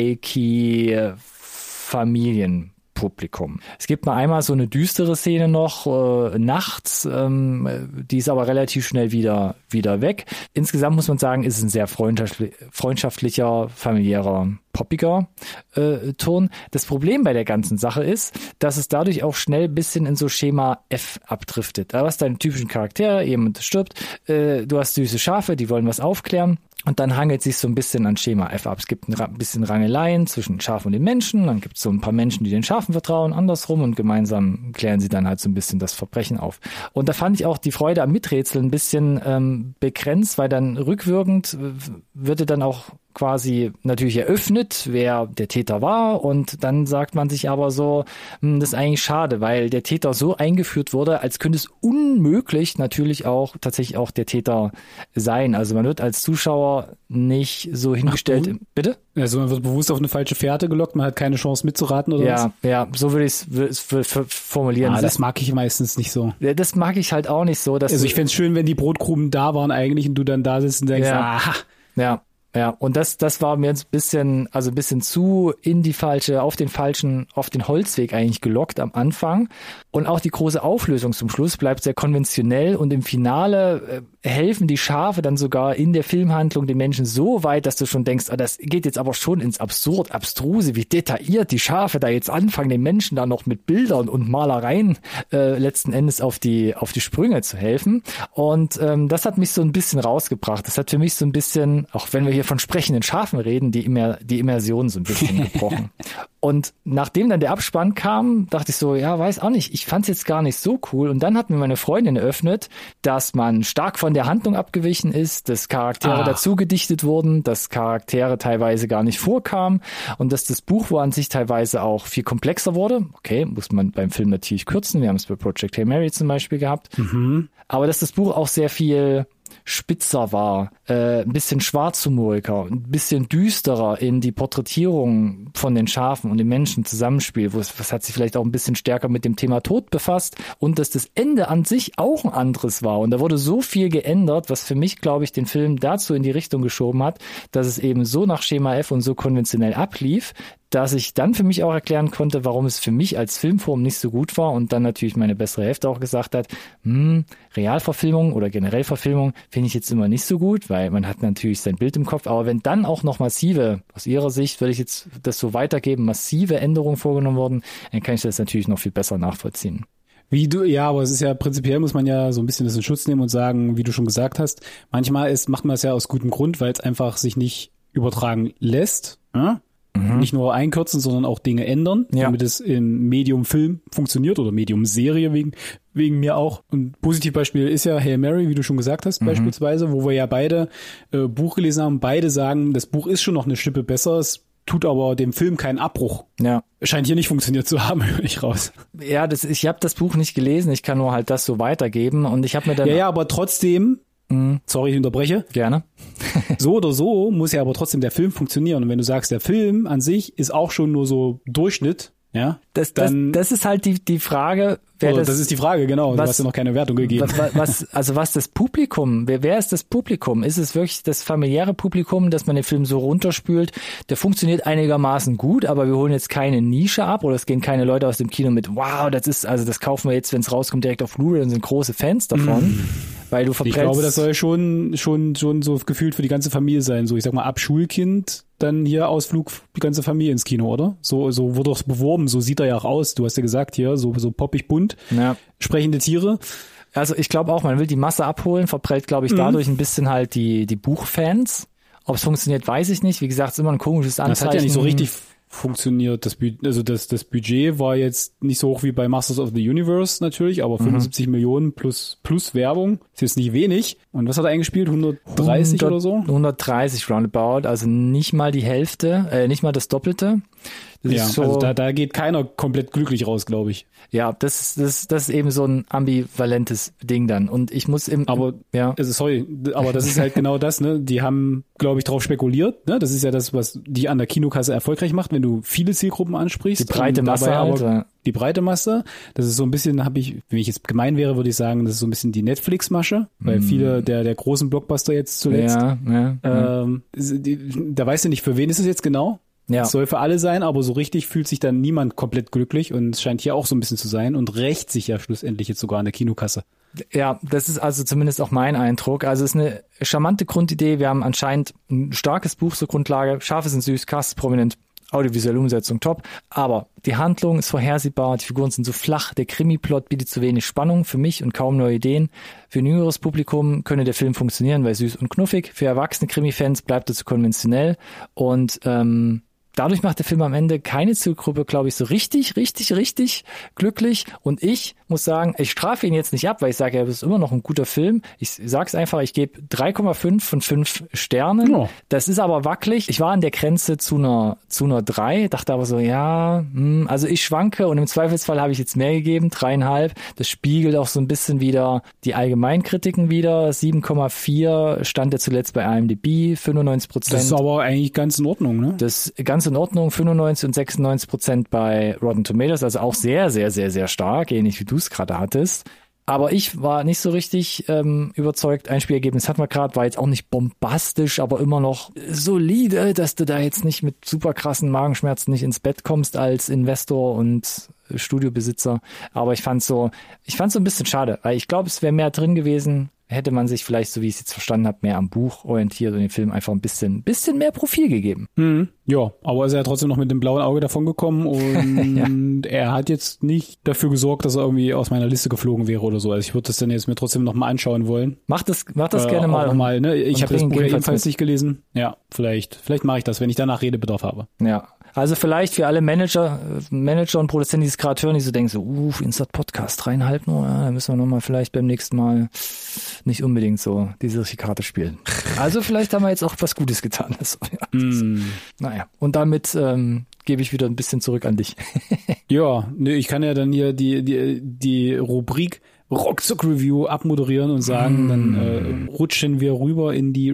High-Key-Familien- Publikum. Es gibt mal einmal so eine düstere Szene noch äh, nachts, ähm, die ist aber relativ schnell wieder wieder weg. Insgesamt muss man sagen, ist es ein sehr freundschaftli- freundschaftlicher, familiärer, poppiger äh, Ton. Das Problem bei der ganzen Sache ist, dass es dadurch auch schnell ein bisschen in so Schema F abdriftet. Da hast du deine typischen Charaktere, jemand stirbt, äh, du hast süße Schafe, die wollen was aufklären. Und dann hangelt sich so ein bisschen an Schema F ab. Es gibt ein bisschen Rangeleien zwischen Schafen und den Menschen. Dann gibt es so ein paar Menschen, die den Schafen vertrauen, andersrum. Und gemeinsam klären sie dann halt so ein bisschen das Verbrechen auf. Und da fand ich auch die Freude am Miträtseln ein bisschen ähm, begrenzt, weil dann rückwirkend würde dann auch quasi natürlich eröffnet, wer der Täter war, und dann sagt man sich aber so, das ist eigentlich schade, weil der Täter so eingeführt wurde, als könnte es unmöglich natürlich auch tatsächlich auch der Täter sein. Also man wird als Zuschauer nicht so hingestellt. Ach, bitte? Also man wird bewusst auf eine falsche Fährte gelockt, man hat keine Chance mitzuraten oder ja, was? Ja, ja, so würde ich es formulieren. Ah, das mag ich meistens nicht so. Das mag ich halt auch nicht so. Dass also ich fände es schön, wenn die Brotkrumen da waren eigentlich und du dann da sitzt und denkst, ja, aha. Ja. Ja, und das, das war mir jetzt ein bisschen, also ein bisschen zu in die falsche, auf den falschen, auf den Holzweg eigentlich gelockt am Anfang. Und auch die große Auflösung zum Schluss bleibt sehr konventionell, und im Finale äh, helfen die Schafe dann sogar in der Filmhandlung den Menschen so weit, dass du schon denkst, ah, das geht jetzt aber schon ins Absurd, Abstruse, wie detailliert die Schafe da jetzt anfangen, den Menschen da noch mit Bildern und Malereien äh, letzten Endes auf die, auf die Sprünge zu helfen. Und ähm, das hat mich so ein bisschen rausgebracht. Das hat für mich so ein bisschen, auch wenn wir hier von sprechenden Schafen reden, die immer die Immersion so ein bisschen gebrochen. Und nachdem dann der Abspann kam, dachte ich so, ja, weiß auch nicht, ich fand es jetzt gar nicht so cool. Und dann hat mir meine Freundin eröffnet, dass man stark von der Handlung abgewichen ist, dass Charaktere ah. dazu gedichtet wurden, dass Charaktere teilweise gar nicht vorkamen und dass das Buch wo an sich teilweise auch viel komplexer wurde. Okay, muss man beim Film natürlich kürzen. Wir haben es bei Project Hail Mary zum Beispiel gehabt. Mhm. Aber dass das Buch auch sehr viel spitzer war, äh, ein bisschen schwarzhumoriger, ein bisschen düsterer in die Porträtierung von den Schafen und dem Menschen Zusammenspiel, wo es, was hat sich vielleicht auch ein bisschen stärker mit dem Thema Tod befasst, und dass das Ende an sich auch ein anderes war. Und da wurde so viel geändert, was für mich, glaube ich, den Film dazu in die Richtung geschoben hat, dass es eben so nach Schema F und so konventionell ablief, dass ich dann für mich auch erklären konnte, warum es für mich als Filmform nicht so gut war, und dann natürlich meine bessere Hälfte auch gesagt hat, hm, Realverfilmung oder generell Verfilmung finde ich jetzt immer nicht so gut, weil man hat natürlich sein Bild im Kopf, aber wenn dann auch noch massive, aus ihrer Sicht würde ich jetzt das so weitergeben, massive Änderungen vorgenommen wurden, dann kann ich das natürlich noch viel besser nachvollziehen. Wie du, ja, aber es ist ja prinzipiell, muss man ja so ein bisschen das in Schutz nehmen und sagen, wie du schon gesagt hast, manchmal ist, macht man es ja aus gutem Grund, weil es einfach sich nicht übertragen lässt, ja? Mhm. Nicht nur einkürzen, sondern auch Dinge ändern, ja, damit es im Medium Film funktioniert oder Medium Serie wegen, wegen mir auch. Und Positivbeispiel ist ja Hail Mary, wie du schon gesagt hast, mhm. beispielsweise, wo wir ja beide äh, Buch gelesen haben. Beide sagen, das Buch ist schon noch eine Schippe besser, es tut aber dem Film keinen Abbruch. Ja. Scheint hier nicht funktioniert zu haben, höre ich raus. Ja, das, ich habe das Buch nicht gelesen, ich kann nur halt das so weitergeben und ich habe mir dann... Ja, ja, aber trotzdem... Mhm. Sorry, ich unterbreche. Gerne. So oder so muss ja aber trotzdem der Film funktionieren. Und wenn du sagst, der Film an sich ist auch schon nur so Durchschnitt, ja, das, dann, das, das ist halt die, die Frage, wer das, das... Das ist die Frage, genau. Was, du hast ja noch keine Wertung gegeben. Was, was, also was das Publikum, wer, wer ist das Publikum? Ist es wirklich das familiäre Publikum, dass man den Film so runterspült? Der funktioniert einigermaßen gut, aber wir holen jetzt keine Nische ab oder es gehen keine Leute aus dem Kino mit, wow, das ist, also das kaufen wir jetzt, wenn es rauskommt, direkt auf Blu-ray und sind große Fans davon. Mm. Weil du verprellst. Ich glaube, das soll schon, schon, schon so gefühlt für die ganze Familie sein. So, ich sag mal, ab Schulkind, dann hier Ausflug, die ganze Familie ins Kino, oder? So, so wurde es beworben, so sieht er ja auch aus. Du hast ja gesagt hier, so, so poppig bunt. Ja. Sprechende Tiere. Also ich glaube auch, man will die Masse abholen, verprellt, glaube ich, dadurch mhm. ein bisschen halt die, die Buchfans. Ob es funktioniert, weiß ich nicht. Wie gesagt, es ist immer ein komisches Anzeichen. Das hat ja nicht so richtig funktioniert. Das, also das, das Budget war jetzt nicht so hoch wie bei Masters of the Universe natürlich, aber fünfundsiebzig mhm. Millionen plus, plus Werbung ist jetzt nicht wenig. Und was hat er eingespielt? hundertdreißig hundert, oder so? hundertdreißig roundabout, also nicht mal die Hälfte, äh, nicht mal das Doppelte. Das ja, ist so, also da, da geht keiner komplett glücklich raus, glaube ich. Ja, das, das, das ist eben so ein ambivalentes Ding dann. Und ich muss im... Aber, ja. also sorry, aber das ist halt genau das, ne? Die haben, glaube ich, drauf spekuliert, ne? Das ist ja das, was die an der Kinokasse erfolgreich macht, wenn du viele Zielgruppen ansprichst. Die breite Masse halt, aber, die breite Masse, das ist so ein bisschen, habe ich, wenn ich jetzt gemein wäre, würde ich sagen, das ist so ein bisschen die Netflix-Masche, weil mm. viele der der großen Blockbuster jetzt zuletzt, ja, ja, ähm, ja. Die, da weißt du nicht, für wen ist es jetzt genau? Ja. Es soll für alle sein, aber so richtig fühlt sich dann niemand komplett glücklich und es scheint hier auch so ein bisschen zu sein und rächt sich ja schlussendlich jetzt sogar an der Kinokasse. Ja, das ist also zumindest auch mein Eindruck. Also es ist eine charmante Grundidee. Wir haben anscheinend ein starkes Buch zur Grundlage. Schafe sind süß, Cast prominent, audiovisuelle Umsetzung top. Aber die Handlung ist vorhersehbar, die Figuren sind so flach, der Krimi-Plot bietet zu wenig Spannung für mich und kaum neue Ideen. Für ein jüngeres Publikum könne der Film funktionieren, weil süß und knuffig. Für erwachsene Krimi-Fans bleibt er zu konventionell und ähm, dadurch macht der Film am Ende keine Zielgruppe, glaube ich, so richtig, richtig, richtig glücklich. Und ich muss sagen, ich strafe ihn jetzt nicht ab, weil ich sage, er ist immer noch ein guter Film. Ich sage es einfach, ich gebe drei Komma fünf von fünf Sternen. Oh. Das ist aber wackelig. Ich war an der Grenze zu einer zu einer drei, dachte aber so, ja, hm, also ich schwanke und im Zweifelsfall habe ich jetzt mehr gegeben, dreieinhalb. Das spiegelt auch so ein bisschen wieder die Allgemeinkritiken wieder. sieben Komma vier stand er zuletzt bei I M D B, fünfundneunzig Prozent. Das ist aber eigentlich ganz in Ordnung, ne? Das ist ganz in Ordnung, fünfundneunzig und sechsundneunzig Prozent bei Rotten Tomatoes, also auch sehr, sehr, sehr, sehr stark, ähnlich wie du es gerade hattest. Aber ich war nicht so richtig ähm, überzeugt. Einspielergebnis hatten wir gerade, war jetzt auch nicht bombastisch, aber immer noch solide, dass du da jetzt nicht mit super krassen Magenschmerzen nicht ins Bett kommst als Investor und Studiobesitzer. Aber ich fand so, ich fand so ein bisschen schade, weil ich glaube, es wäre mehr drin gewesen. Hätte man sich vielleicht, so wie ich es jetzt verstanden habe, mehr am Buch orientiert und dem Film einfach ein bisschen, bisschen mehr Profil gegeben. Mhm. Ja, aber ist er trotzdem noch mit dem blauen Auge davon gekommen und ja. Er hat jetzt nicht dafür gesorgt, dass er irgendwie aus meiner Liste geflogen wäre oder so. Also ich würde das dann jetzt mir trotzdem nochmal anschauen wollen. Mach das, mach das äh, gerne mal. mal ne? Ich habe das Buch ja ebenfalls nicht gelesen. Ja, vielleicht, vielleicht mache ich das, wenn ich danach Redebedarf habe. Ja. Also vielleicht für alle Manager, Manager und Produzenten, die es gerade hören, die so denken so, uff, Insert Podcast, dreieinhalb nur, ja, da müssen wir nochmal vielleicht beim nächsten Mal nicht unbedingt so diese Karte spielen. Also vielleicht haben wir jetzt auch was Gutes getan. Also, ja, mm. Naja, und damit ähm, gebe ich wieder ein bisschen zurück an dich. Ja, ne, ich kann ja dann hier die die die Rubrik Rockzock Review abmoderieren und sagen, mm. dann äh, rutschen wir rüber in die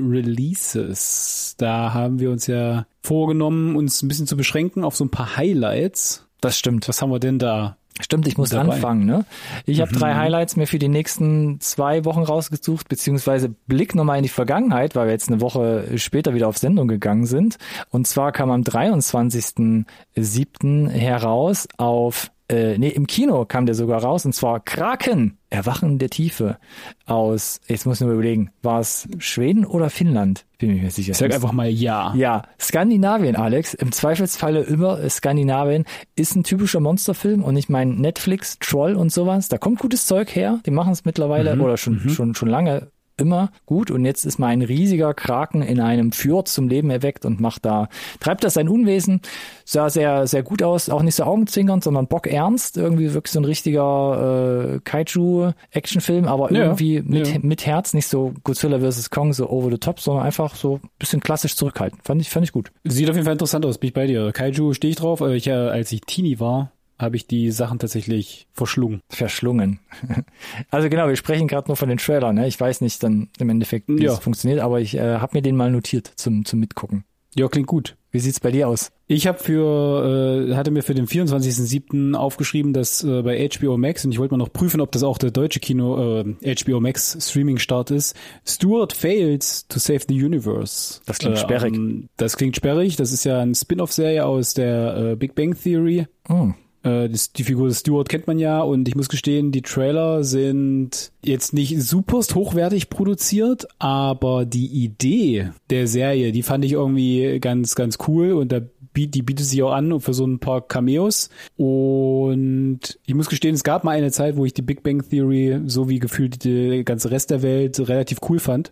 Releases. Da haben wir uns ja vorgenommen, uns ein bisschen zu beschränken auf so ein paar Highlights. Das stimmt. Was haben wir denn da? Stimmt, ich muss dabei anfangen, ne? Ich habe mhm. drei Highlights mir für die nächsten zwei Wochen rausgesucht, beziehungsweise Blick nochmal in die Vergangenheit, weil wir jetzt eine Woche später wieder auf Sendung gegangen sind. Und zwar kam am dreiundzwanzigsten siebten heraus auf, äh, nee, im Kino kam der sogar raus, und zwar Kraken, Erwachen der Tiefe aus, jetzt muss ich nur überlegen, war es Schweden oder Finnland? Bin mir nicht mehr sicher. Ich sag einfach mal ja. Ja, Skandinavien, Alex. Im Zweifelsfalle immer Skandinavien ist ein typischer Monsterfilm und ich meine Netflix, Troll und sowas. Da kommt gutes Zeug her. Die machen es mittlerweile mhm. oder schon, mhm. schon, schon lange immer gut und jetzt ist mal ein riesiger Kraken in einem Fjord zum Leben erweckt und macht da, treibt das sein Unwesen, sah sehr, sehr gut aus, auch nicht so augenzwinkernd, sondern bockernst, irgendwie wirklich so ein richtiger äh, Kaiju-Actionfilm, aber ja, irgendwie mit, ja. mit Herz, nicht so Godzilla versus. Kong, so over the top, sondern einfach so ein bisschen klassisch zurückhaltend. Fand ich, fand ich gut. Sieht auf jeden Fall interessant aus, bin ich bei dir. Kaiju stehe ich drauf, ich, als ich Teenie war, habe ich die Sachen tatsächlich verschlungen. Verschlungen. Also genau, wir sprechen gerade nur von den Trailern. Ne? Ich weiß nicht dann im Endeffekt, wie ja. es funktioniert, aber ich äh, habe mir den mal notiert zum, zum Mitgucken. Ja, klingt gut. Wie sieht's bei dir aus? Ich habe für äh, hatte mir für den vierundzwanzigsten siebten aufgeschrieben, dass äh, bei H B O Max, und ich wollte mal noch prüfen, ob das auch der deutsche Kino äh, H B O Max Streaming Start ist. Stuart fails to save the universe. Das klingt äh, sperrig. Ähm, das klingt sperrig. Das ist ja eine Spin-off-Serie aus der äh, Big Bang Theory. Oh. Äh, das, die Figur des Stuart kennt man ja, und ich muss gestehen, die Trailer sind jetzt nicht superst hochwertig produziert, aber die Idee der Serie, die fand ich irgendwie ganz, ganz cool, und da die bietet sich auch an für so ein paar Cameos. Und ich muss gestehen, es gab mal eine Zeit, wo ich die Big Bang Theory, so wie gefühlt die ganze Rest der Welt, relativ cool fand.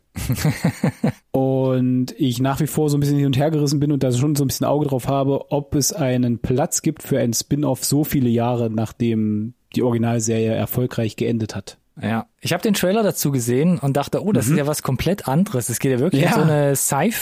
Und ich nach wie vor so ein bisschen hin und her gerissen bin und da schon so ein bisschen Auge drauf habe, ob es einen Platz gibt für einen Spin-off so viele Jahre, nachdem die Originalserie erfolgreich geendet hat. Ja, ich habe den Trailer dazu gesehen und dachte, oh, das Mhm. ist ja was komplett anderes. Es geht ja wirklich Ja. in so eine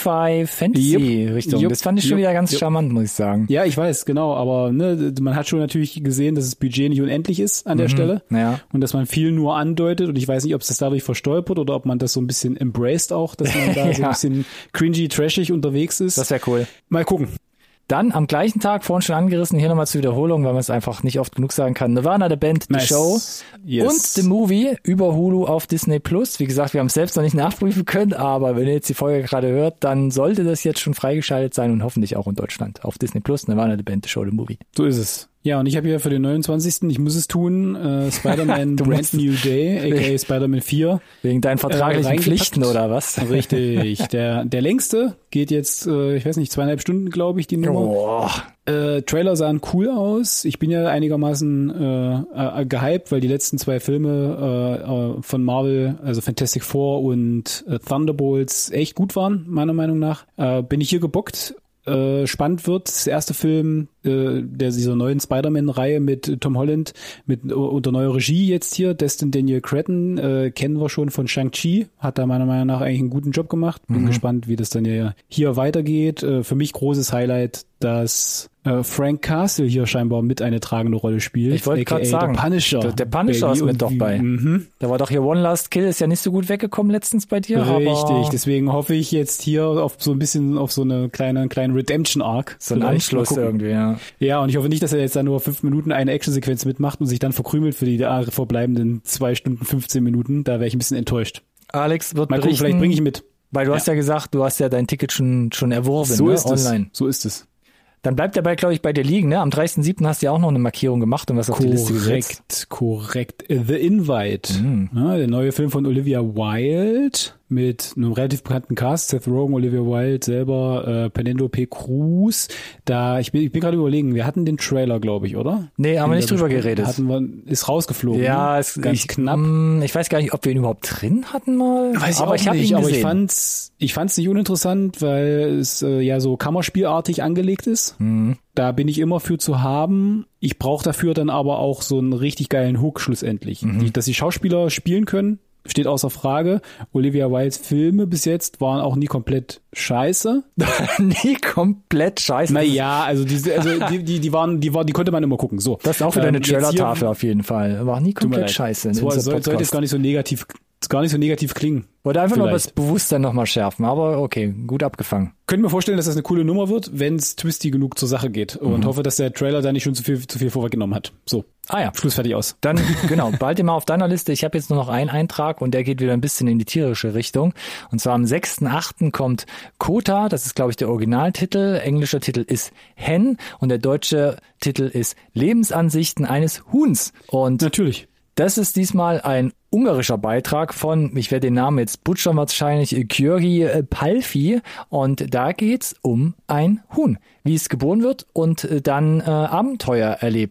Sci-Fi-Fantasy-Richtung. Jupp, Das fand ich schon jupp, wieder ganz jupp. charmant, muss ich sagen. Ja, ich weiß, genau, aber ne, man hat schon natürlich gesehen, dass das Budget nicht unendlich ist an der Mhm. Stelle. Ja. Und dass man viel nur andeutet, und ich weiß nicht, ob es das dadurch verstolpert oder ob man das so ein bisschen embraced auch, dass man da so Ja. ein bisschen cringy, trashig unterwegs ist. Das wäre cool. Mal gucken. Dann am gleichen Tag, vorhin schon angerissen, hier nochmal zur Wiederholung, weil man es einfach nicht oft genug sagen kann. Nirvana, the Band, The Nice. Show Yes. und The Movie über Hulu auf Disney Plus. Wie gesagt, wir haben es selbst noch nicht nachprüfen können, aber wenn ihr jetzt die Folge gerade hört, dann sollte das jetzt schon freigeschaltet sein und hoffentlich auch in Deutschland auf Disney Plus. Nirvana, the Band, The Show, The Movie. So ist es. Ja, und ich habe hier für den neunundzwanzigsten, ich muss es tun, äh, Spider-Man Du Brand musst- New Day, aka Spider-Man vier. Wegen deinen vertraglichen reingepackt. Pflichten oder was? Richtig. Der, der längste geht jetzt, äh, ich weiß nicht, zweieinhalb Stunden, glaube ich, die Nummer. Oh. Äh, Trailer sahen cool aus. Ich bin ja einigermaßen äh, äh, gehypt, weil die letzten zwei Filme äh, äh, von Marvel, also Fantastic Four und äh, Thunderbolts, echt gut waren, meiner Meinung nach. Äh, bin ich hier gebockt. Äh, spannend wird. Das erste Film äh, der dieser neuen Spider-Man-Reihe mit Tom Holland, mit unter neuer Regie jetzt hier, Destin Daniel Cretton, äh, kennen wir schon von Shang-Chi, hat da meiner Meinung nach eigentlich einen guten Job gemacht. Bin Mhm. gespannt, wie das dann ja hier weitergeht. Äh, für mich großes Highlight, dass äh, Frank Castle hier scheinbar mit eine tragende Rolle spielt. Ich wollte aka gerade sagen, der Punisher. der, der Punisher Baby. ist mit Und doch wie- bei. Mhm. Da war doch hier One Last Kill, ist ja nicht so gut weggekommen letztens bei dir. Richtig, aber deswegen hoffe ich jetzt hier auf so ein bisschen auf so eine kleine, kleinen Redemption-Arc. so ein Vielleicht. Mal Anschluss gucken. irgendwie, ja. Ja, und ich hoffe nicht, dass er jetzt da nur fünf Minuten eine Actionsequenz mitmacht und sich dann verkrümelt für die äh, verbleibenden zwei Stunden fünfzehn Minuten. Da wäre ich ein bisschen enttäuscht. Alex wird Mal gucken, berichten, vielleicht bringe ich mit. weil du hast ja gesagt, du hast ja dein Ticket schon schon erworben, So ne? ist online. es. So ist es. Dann bleibt der Ball, glaube ich, bei dir liegen, ne? Am dreißigsten siebten hast du ja auch noch eine Markierung gemacht und was auf die Liste gesetzt. Korrekt, korrekt. The Invite. Mhm. Ja, der neue Film von Olivia Wilde mit einem relativ bekannten Cast. Seth Rogen, Olivia Wilde selber, äh, Penelope Cruz. Da, ich bin, ich bin gerade überlegen, wir hatten den Trailer, glaube ich, oder? Nee, haben wir In nicht der drüber Besprechung geredet. Hatten wir, ist rausgeflogen. Ja, ne? es, ganz ich, knapp. mh, Ich weiß gar nicht, ob wir ihn überhaupt drin hatten mal. Weiß ich aber auch ich habe nicht, ihn aber gesehen. ich fand's, ich fand's nicht uninteressant, weil es äh, ja so Kammerspielartig angelegt ist. Mhm. Da bin ich immer für zu haben. Ich brauche dafür dann aber auch so einen richtig geilen Hook schlussendlich. Mhm. Die, dass die Schauspieler spielen können, steht außer Frage. Olivia Wildes Filme bis jetzt waren auch nie komplett scheiße. Nie komplett scheiße. Naja, also diese, also die, die, die waren, die war, die konnte man immer gucken. So. Das ist auch wieder Ähm, eine jetzt hier- Trailer-Tafel auf jeden Fall. War nie Tut mir komplett leid. scheiße. in Das war- unserem soll, sollte Podcast. jetzt gar nicht so negativ, gar nicht so negativ klingen. Wollte einfach nur das vielleicht. Bewusstsein nochmal schärfen, aber okay, gut abgefangen. Könnte mir vorstellen, dass das eine coole Nummer wird, wenn es twisty genug zur Sache geht. Und Mhm. hoffe, dass der Trailer da nicht schon zu viel, zu viel vorweggenommen hat. So, Ah ja. Schluss, fertig, aus. Dann, genau, behalte mal auf deiner Liste. Ich habe jetzt nur noch einen Eintrag und der geht wieder ein bisschen in die tierische Richtung. Und zwar am sechsten achten kommt Kota, das ist, glaube ich, der Originaltitel. Englischer Titel ist Hen und der deutsche Titel ist Lebensansichten eines Huhns. Und Natürlich. das ist diesmal ein ungarischer Beitrag von, ich werde den Namen jetzt butchern wahrscheinlich, György Palfi. Und da geht's um ein Huhn, wie es geboren wird und dann äh, Abenteuer erlebt.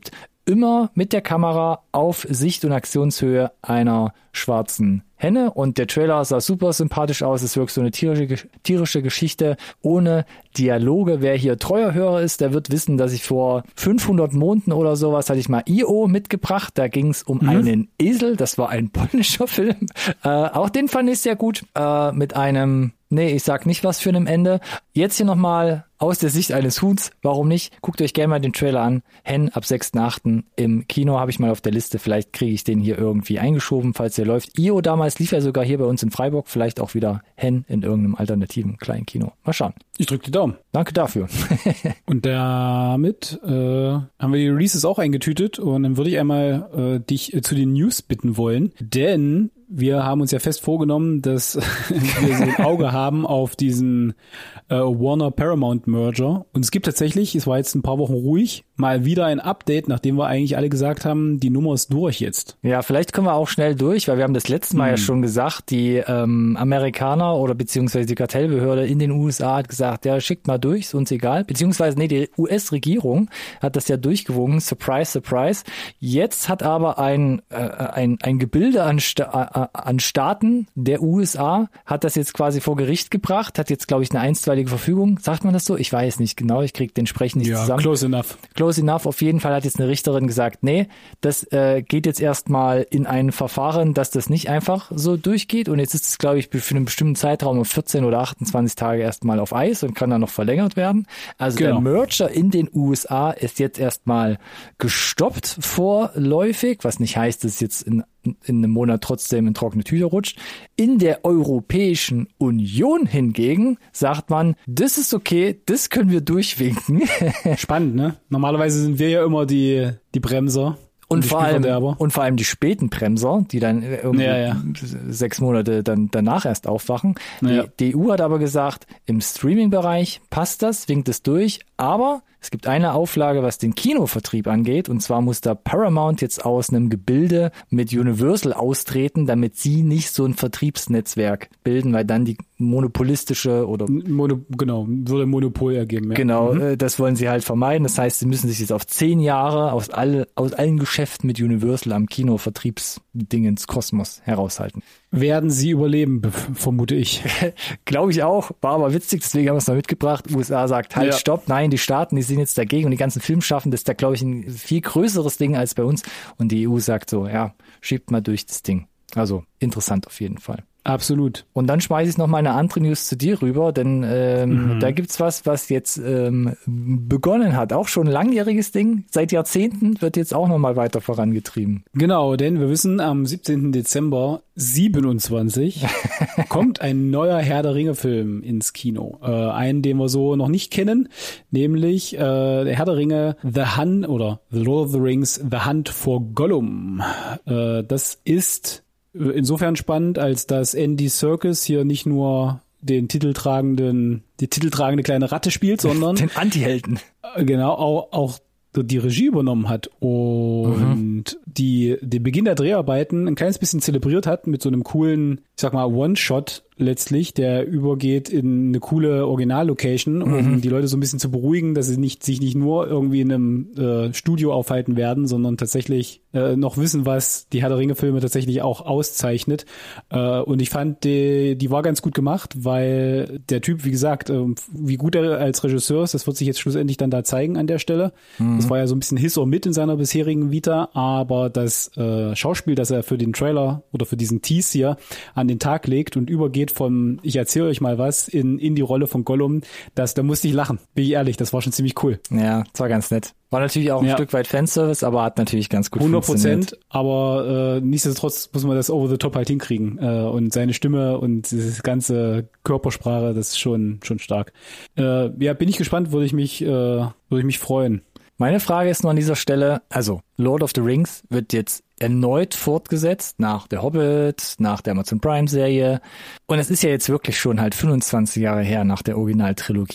immer mit der Kamera auf Sicht- und Aktionshöhe einer schwarzen Henne und der Trailer sah super sympathisch aus. Es wirkt so eine tierische, tierische Geschichte ohne Dialoge. Wer hier treuer Hörer ist, der wird wissen, dass ich vor fünfhundert Monaten oder sowas hatte ich mal I O mitgebracht. Da ging es um mhm. einen Esel. Das war ein polnischer Film. Äh, auch den fand ich sehr gut. Äh, mit einem, nee, ich sag nicht was für einem Ende. Jetzt hier nochmal aus der Sicht eines Huhns. Warum nicht? Guckt euch gerne mal den Trailer an. Hen ab sechsten achten im Kino habe ich mal auf der Liste. Vielleicht kriege ich den hier irgendwie eingeschoben, falls der läuft. I O damals lief ja sogar hier bei uns in Freiburg. Vielleicht auch wieder Hen in irgendeinem alternativen kleinen Kino. Mal schauen. Ich drücke die Daumen. Danke dafür. Und damit äh, haben wir die Releases auch eingetütet. Und dann würde ich einmal äh, dich äh, zu den News bitten wollen. Denn wir haben uns ja fest vorgenommen, dass wir so ein Auge haben auf diesen äh, Warner-Paramount-Merger. Und es gibt tatsächlich, es war jetzt ein paar Wochen ruhig, mal wieder ein Update, nachdem wir eigentlich alle gesagt haben, die Nummer ist durch jetzt. Ja, vielleicht kommen wir auch schnell durch, weil wir haben das letzte Mal hm. ja schon gesagt, die ähm, Amerikaner oder beziehungsweise die Kartellbehörde in den U S A hat gesagt, ja, schickt mal durch, ist uns egal. Beziehungsweise, nee, die U S-Regierung hat das ja durchgewogen, surprise, surprise. Jetzt hat aber ein, äh, ein, ein Gebilde an, Sta- äh, an Staaten der U S A, hat das jetzt quasi vor Gericht gebracht, hat jetzt, glaube ich, eine einstweilige Verfügung. Sagt man das so? Ich weiß nicht genau, ich kriege den Sprech nicht ja, zusammen. Close enough. Close enough. Auf jeden Fall hat jetzt eine Richterin gesagt, nee, das äh, geht jetzt erstmal in ein Verfahren, dass das nicht einfach so durchgeht. Und jetzt ist es, glaube ich, für einen bestimmten Zeitraum um vierzehn oder achtundzwanzig Tage erstmal auf Eis und kann dann noch verlängert werden. Also genau. Der Merger in den U S A ist jetzt erstmal gestoppt vorläufig, was nicht heißt, dass es jetzt in in einem Monat trotzdem in trockene Tücher rutscht. In der Europäischen Union hingegen sagt man, das ist okay, das können wir durchwinken. Spannend, ne? Normalerweise sind wir ja immer die, die Bremser. Und, und vor allem, und vor allem die späten Bremser, die dann irgendwie ja, ja. sechs Monate dann danach erst aufwachen. Ja. Die, die E U hat aber gesagt, im Streaming-Bereich passt das, winkt es durch, aber es gibt eine Auflage, was den Kinovertrieb angeht, und zwar muss da Paramount jetzt aus einem Gebilde mit Universal austreten, damit sie nicht so ein Vertriebsnetzwerk bilden, weil dann die monopolistische oder Mono, genau, würde Monopol ergeben. Ja. Genau, mhm. das wollen sie halt vermeiden. Das heißt, sie müssen sich jetzt auf zehn Jahre aus, alle, aus allen Geschäften mit Universal am Kinovertriebsdingens Kosmos heraushalten. Werden sie überleben, vermute ich. Glaube ich auch, war aber witzig, deswegen haben wir es mal mitgebracht. U S A sagt, halt, ja. stopp, nein, die Staaten, die sind jetzt dagegen und die ganzen Filmschaffenden, das ist da, glaube ich, ein viel größeres Ding als bei uns. Und die E U sagt so, ja, schiebt mal durch das Ding. Also interessant auf jeden Fall. Absolut. Und dann schmeiße ich noch mal eine andere News zu dir rüber, denn ähm, mhm. da gibt's was, was jetzt ähm, begonnen hat. Auch schon ein langjähriges Ding. Seit Jahrzehnten wird jetzt auch noch mal weiter vorangetrieben. Genau, denn wir wissen, am siebzehnten Dezember siebenundzwanzig kommt ein neuer Herr der Ringe-Film ins Kino. Äh, einen, den wir so noch nicht kennen, nämlich äh, der Herr der Ringe The Hunt oder The Lord of the Rings The Hunt for Gollum. Äh, das ist insofern spannend, als dass Andy Serkis hier nicht nur den titeltragenden, die titeltragende kleine Ratte spielt, sondern den Antihelden. Genau, auch, auch die Regie übernommen hat und mhm. die den Beginn der Dreharbeiten ein kleines bisschen zelebriert hat mit so einem coolen, ich sag mal, One-Shot letztlich, der übergeht in eine coole Original-Location, um mhm. die Leute so ein bisschen zu beruhigen, dass sie nicht sich nicht nur irgendwie in einem äh, Studio aufhalten werden, sondern tatsächlich äh, noch wissen, was die Herr der Ringe-Filme tatsächlich auch auszeichnet. Äh, und ich fand, die, die war ganz gut gemacht, weil der Typ, wie gesagt, äh, wie gut er als Regisseur ist, das wird sich jetzt schlussendlich dann da zeigen an der Stelle. Mhm. Das war ja so ein bisschen His or Mit in seiner bisherigen Vita, aber das äh, Schauspiel, das er für den Trailer oder für diesen Tease hier an den Tag legt und übergeht vom, ich erzähle euch mal was, in, in die Rolle von Gollum, das, da musste ich lachen. Bin ich ehrlich, das war schon ziemlich cool. Ja, das war ganz nett. War natürlich auch ein ja. Stück weit Fanservice, aber hat natürlich ganz gut hundert funktioniert. Prozent, aber äh, nichtsdestotrotz muss man das over the top halt hinkriegen. Äh, und seine Stimme und diese ganze Körpersprache, das ist schon schon stark. Äh, ja, bin ich gespannt, würde ich mich äh, würde ich mich freuen. Meine Frage ist nur an dieser Stelle, also Lord of the Rings wird jetzt erneut fortgesetzt nach der Hobbit, nach der Amazon Prime Serie und es ist ja jetzt wirklich schon halt fünfundzwanzig Jahre her nach der Originaltrilogie.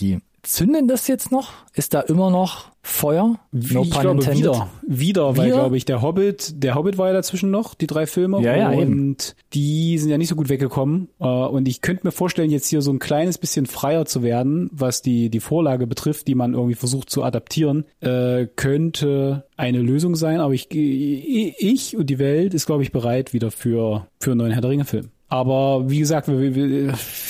zündet das jetzt noch? Ist da immer noch Feuer? No ich glaube intended. wieder, wieder, weil glaube ich der Hobbit, der Hobbit war ja dazwischen noch, die drei Filme ja, ja, und eben. die sind ja nicht so gut weggekommen und ich könnte mir vorstellen, jetzt hier so ein kleines bisschen freier zu werden, was die die Vorlage betrifft, die man irgendwie versucht zu adaptieren, äh, könnte eine Lösung sein, aber ich ich und die Welt ist glaube ich bereit wieder für für einen neuen Herr der Ringe Film. Aber wie gesagt, wir, wir, wir,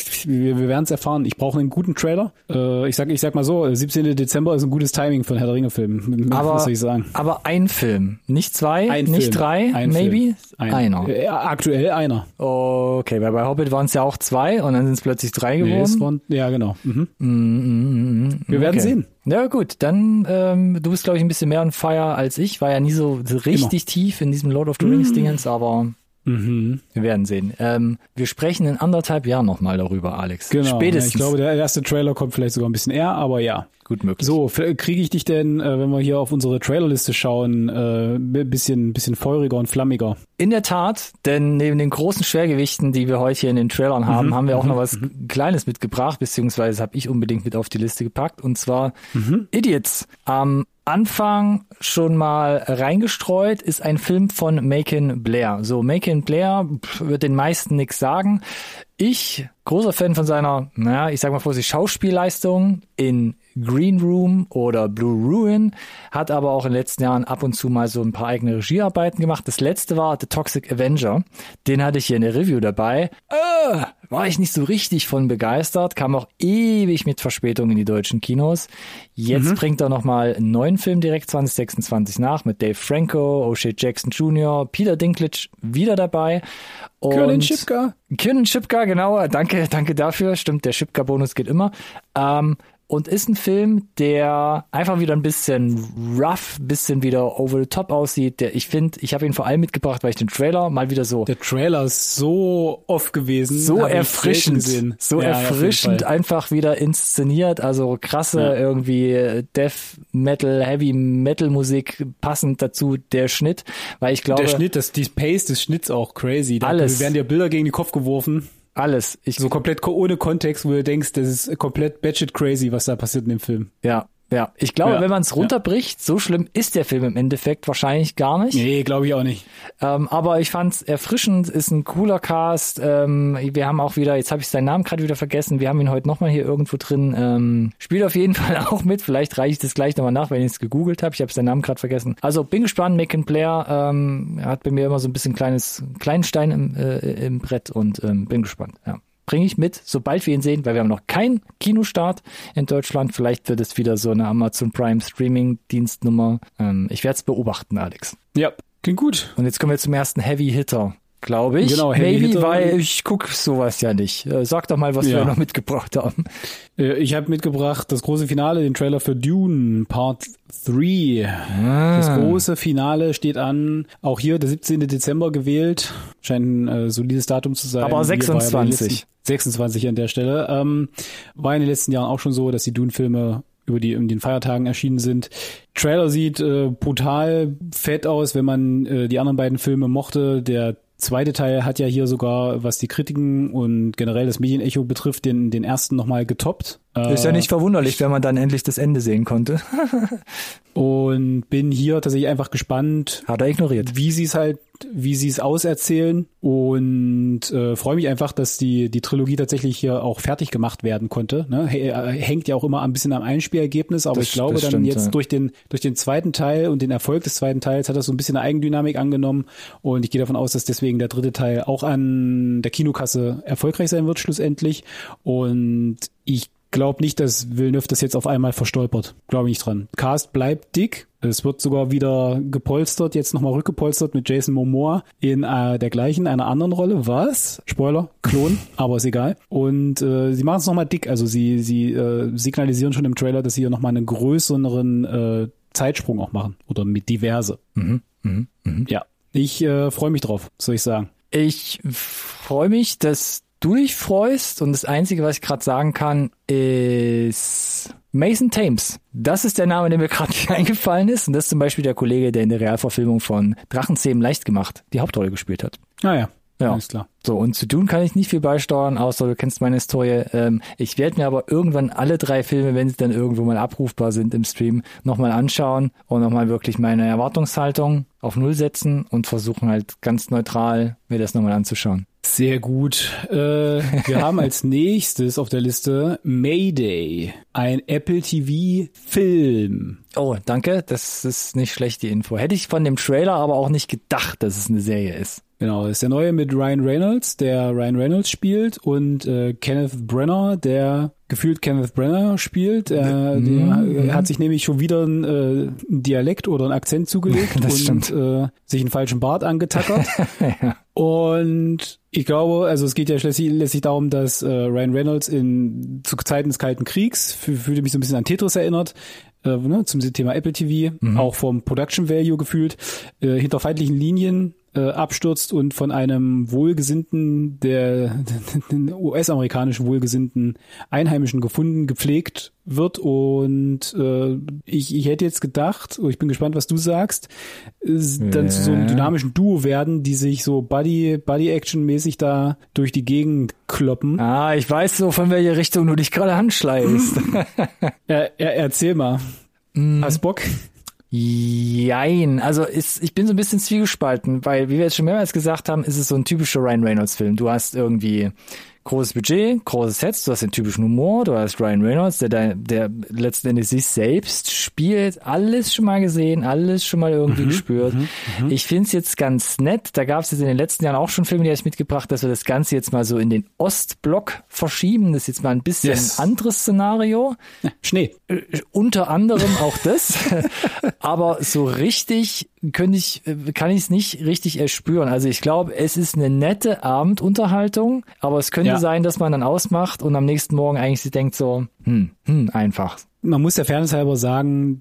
wir werden es erfahren. Ich brauche einen guten Trailer. Äh, ich sag, ich sag mal so, siebzehnten Dezember ist ein gutes Timing für einen Herr der Ringe-Film. Aber, was soll ich sagen? Aber ein Film, nicht zwei, ein nicht Film. drei, ein maybe ein. einer. Äh, aktuell einer. Okay, weil bei Hobbit waren es ja auch zwei und dann sind es plötzlich drei geworden. Nee, es waren, ja, genau. Mhm. Mm, mm, mm, wir werden okay. sehen. Ja gut, dann ähm, du bist glaube ich ein bisschen mehr on fire als ich. War ja nie so richtig Immer. tief in diesem Lord of the Rings Dingens, aber Mhm. wir werden sehen. Ähm, wir sprechen in anderthalb Jahren nochmal darüber, Alex. Genau. Spätestens. Ja, ich glaube, der erste Trailer kommt vielleicht sogar ein bisschen eher, aber ja. Gut möglich. So, kriege ich dich denn, wenn wir hier auf unsere Trailerliste schauen, ein bisschen, bisschen feuriger und flammiger? In der Tat, denn neben den großen Schwergewichten, die wir heute hier in den Trailern haben, mhm. haben wir auch noch was mhm. Kleines mitgebracht, beziehungsweise habe ich unbedingt mit auf die Liste gepackt, und zwar mhm. Idiots. Am Anfang schon mal reingestreut ist ein Film von Macon Blair. So, Macon Blair wird den meisten nichts sagen. Ich, großer Fan von seiner, naja, ich sag mal vorsichtig, Schauspielleistung in Green Room oder Blue Ruin, hat aber auch in den letzten Jahren ab und zu mal so ein paar eigene Regiearbeiten gemacht. Das letzte war The Toxic Avenger. Den hatte ich hier in der Review dabei. Äh, war ich nicht so richtig von begeistert, kam auch ewig mit Verspätung in die deutschen Kinos. Jetzt mhm. bringt er nochmal einen neuen Film direkt zwanzig sechsundzwanzig nach mit Dave Franco, O'Shea Jackson Junior, Peter Dinklage wieder dabei. Kiernan Shipka. Kiernan Shipka, genau. Danke, danke dafür. Stimmt, der Shipka-Bonus geht immer. Ähm, Und ist ein Film, der einfach wieder ein bisschen rough, bisschen wieder over the top aussieht. Der, ich finde, ich habe ihn vor allem mitgebracht, weil ich den Trailer mal wieder so... Der Trailer ist so oft gewesen. So erfrischend. So ja, erfrischend einfach wieder inszeniert. Also krasse ja. irgendwie Death Metal, Heavy Metal Musik, passend dazu der Schnitt. Weil ich glaube... Der Schnitt, das, die Pace des Schnitts auch crazy. Da alles. werden dir Bilder gegen den Kopf geworfen. Alles. Ich, so komplett ohne Kontext, wo du denkst, das ist komplett batshit crazy, was da passiert in dem Film. Ja, ja. Ich glaube, ja, wenn man es runterbricht, ja. so schlimm ist der Film im Endeffekt wahrscheinlich gar nicht. Nee, glaube ich auch nicht. Ähm, aber ich fand's erfrischend, ist ein cooler Cast. Ähm, wir haben auch wieder, jetzt habe ich seinen Namen gerade wieder vergessen, wir haben ihn heute nochmal hier irgendwo drin. Ähm, spielt auf jeden Fall auch mit. Vielleicht reiche ich das gleich nochmal nach, wenn ich es gegoogelt habe. Ich habe seinen Namen gerade vergessen. Also bin gespannt. Macon Blair ähm, hat bei mir immer so ein bisschen kleines, kleinen Stein im, äh, im Brett und ähm, bin gespannt, ja. Bringe ich mit, sobald wir ihn sehen, weil wir haben noch keinen Kinostart in Deutschland. Vielleicht wird es wieder so eine Amazon Prime Streaming-Dienstnummer. Ähm, ich werde es beobachten, Alex. Ja, klingt gut. Und jetzt kommen wir zum ersten Heavy Hitter, glaube ich. Genau, Heavy Maybe, Hitter. Weil ich gucke sowas ja nicht. Sag doch mal, was ja. wir noch mitgebracht haben. Ich habe mitgebracht das große Finale, den Trailer für Dune Part drei. Ah. Das große Finale steht an. Auch hier der siebzehnten Dezember gewählt. Scheint ein äh, solides Datum zu sein. Aber sechsundzwanzig. sechsundzwanzig an der Stelle. Ähm, war in den letzten Jahren auch schon so, dass die Dune-Filme über die in den Feiertagen erschienen sind. Trailer sieht äh, brutal fett aus, wenn man äh, die anderen beiden Filme mochte. Der zweite Teil hat ja hier sogar, was die Kritiken und generell das Medienecho betrifft, den, den ersten nochmal getoppt. Ist ja nicht verwunderlich, wenn man dann endlich das Ende sehen konnte. Und bin hier tatsächlich einfach gespannt. Hat er ignoriert. Wie sie es halt, wie sie es auserzählen. Und äh, freue mich einfach, dass die die Trilogie tatsächlich hier auch fertig gemacht werden konnte. Ne? Hängt ja auch immer ein bisschen am Einspielergebnis, aber das, ich glaube dann stimmt, jetzt ja. durch den durch den zweiten Teil und den Erfolg des zweiten Teils hat das so ein bisschen eine Eigendynamik angenommen. Und ich gehe davon aus, dass deswegen der dritte Teil auch an der Kinokasse erfolgreich sein wird schlussendlich. Und ich glaube nicht, dass Villeneuve das jetzt auf einmal verstolpert. Glaube ich nicht dran. Cast bleibt dick. Es wird sogar wieder gepolstert, jetzt nochmal rückgepolstert mit Jason Momoa in äh, der gleichen, einer anderen Rolle. Was? Spoiler, Klon, aber ist egal. Und äh, sie machen es nochmal dick. Also sie sie äh, signalisieren schon im Trailer, dass sie hier nochmal einen größeren äh, Zeitsprung auch machen. Oder mit diverse. Mhm, mh, mh. Ja, ich äh, freue mich drauf, soll ich sagen. Ich freue mich, dass du dich freust, und das Einzige, was ich gerade sagen kann, ist Mason Thames. Das ist der Name, der mir gerade nicht eingefallen ist, und das ist zum Beispiel der Kollege, der in der Realverfilmung von Drachenzähmen leicht gemacht die Hauptrolle gespielt hat. Ah ja. Ja, alles klar. So, und zu tun kann ich nicht viel beisteuern, außer du kennst meine Historie. Ähm, ich werde mir aber irgendwann alle drei Filme, wenn sie dann irgendwo mal abrufbar sind im Stream, nochmal anschauen und nochmal wirklich meine Erwartungshaltung auf Null setzen und versuchen halt ganz neutral mir das nochmal anzuschauen. Sehr gut. Äh, wir haben als nächstes auf der Liste Mayday, ein Apple T V-Film. Oh, danke, das ist nicht schlecht, die Info. Hätte ich von dem Trailer aber auch nicht gedacht, dass es eine Serie ist. Genau, das ist der neue mit Ryan Reynolds, der Ryan Reynolds spielt, und äh, Kenneth Branagh, der gefühlt Kenneth Branagh spielt. Äh, Mhm. der hat sich nämlich schon wieder einen, äh, einen Dialekt oder einen Akzent zugelegt Das und stimmt. äh, sich einen falschen Bart angetackert. Ja. Und ich glaube, also es geht ja schließlich, letztlich darum, dass äh, Ryan Reynolds in zu Zeiten des Kalten Kriegs, fü- fühlte mich so ein bisschen an Tetris erinnert, äh, ne, zum Thema Apple T V, Mhm. auch vom Production Value gefühlt, äh, hinter feindlichen Linien äh, abstürzt und von einem wohlgesinnten, der U S-amerikanischen wohlgesinnten Einheimischen gefunden, gepflegt wird. Und äh, ich, ich hätte jetzt gedacht, oh, ich bin gespannt, was du sagst, ist dann zu so einem Ja. dynamischen Duo werden, die sich so Buddy, Buddy-Action-mäßig da durch die Gegend kloppen. Ah, ich weiß so, von welcher Richtung du dich gerade handschleichst. Er, er, erzähl mal. Hast Bock? Jein, also ist, ich bin so ein bisschen zwiegespalten, weil, wie wir jetzt schon mehrmals gesagt haben, ist es so ein typischer Ryan Reynolds-Film. Du hast irgendwie großes Budget, großes Sets, du hast den typischen Humor, du hast Ryan Reynolds, der, der, der letzten Endes sich selbst spielt, alles schon mal gesehen, alles schon mal irgendwie Mhm, gespürt. mhm, mhm. Ich find's jetzt ganz nett, da gab's jetzt in den letzten Jahren auch schon Filme, die habe ich mitgebracht, dass wir das Ganze jetzt mal so in den Ostblock verschieben, das ist jetzt mal ein bisschen Yes. ein anderes Szenario. Schnee. Äh, unter anderem auch das, aber so richtig könnte ich, äh, kann ich es nicht richtig erspüren. Also ich glaube, es ist eine nette Abendunterhaltung, aber es könnte Ja. sein, dass man dann ausmacht und am nächsten Morgen eigentlich sich denkt so, hm, hm, einfach. Man muss der Fairness halber sagen,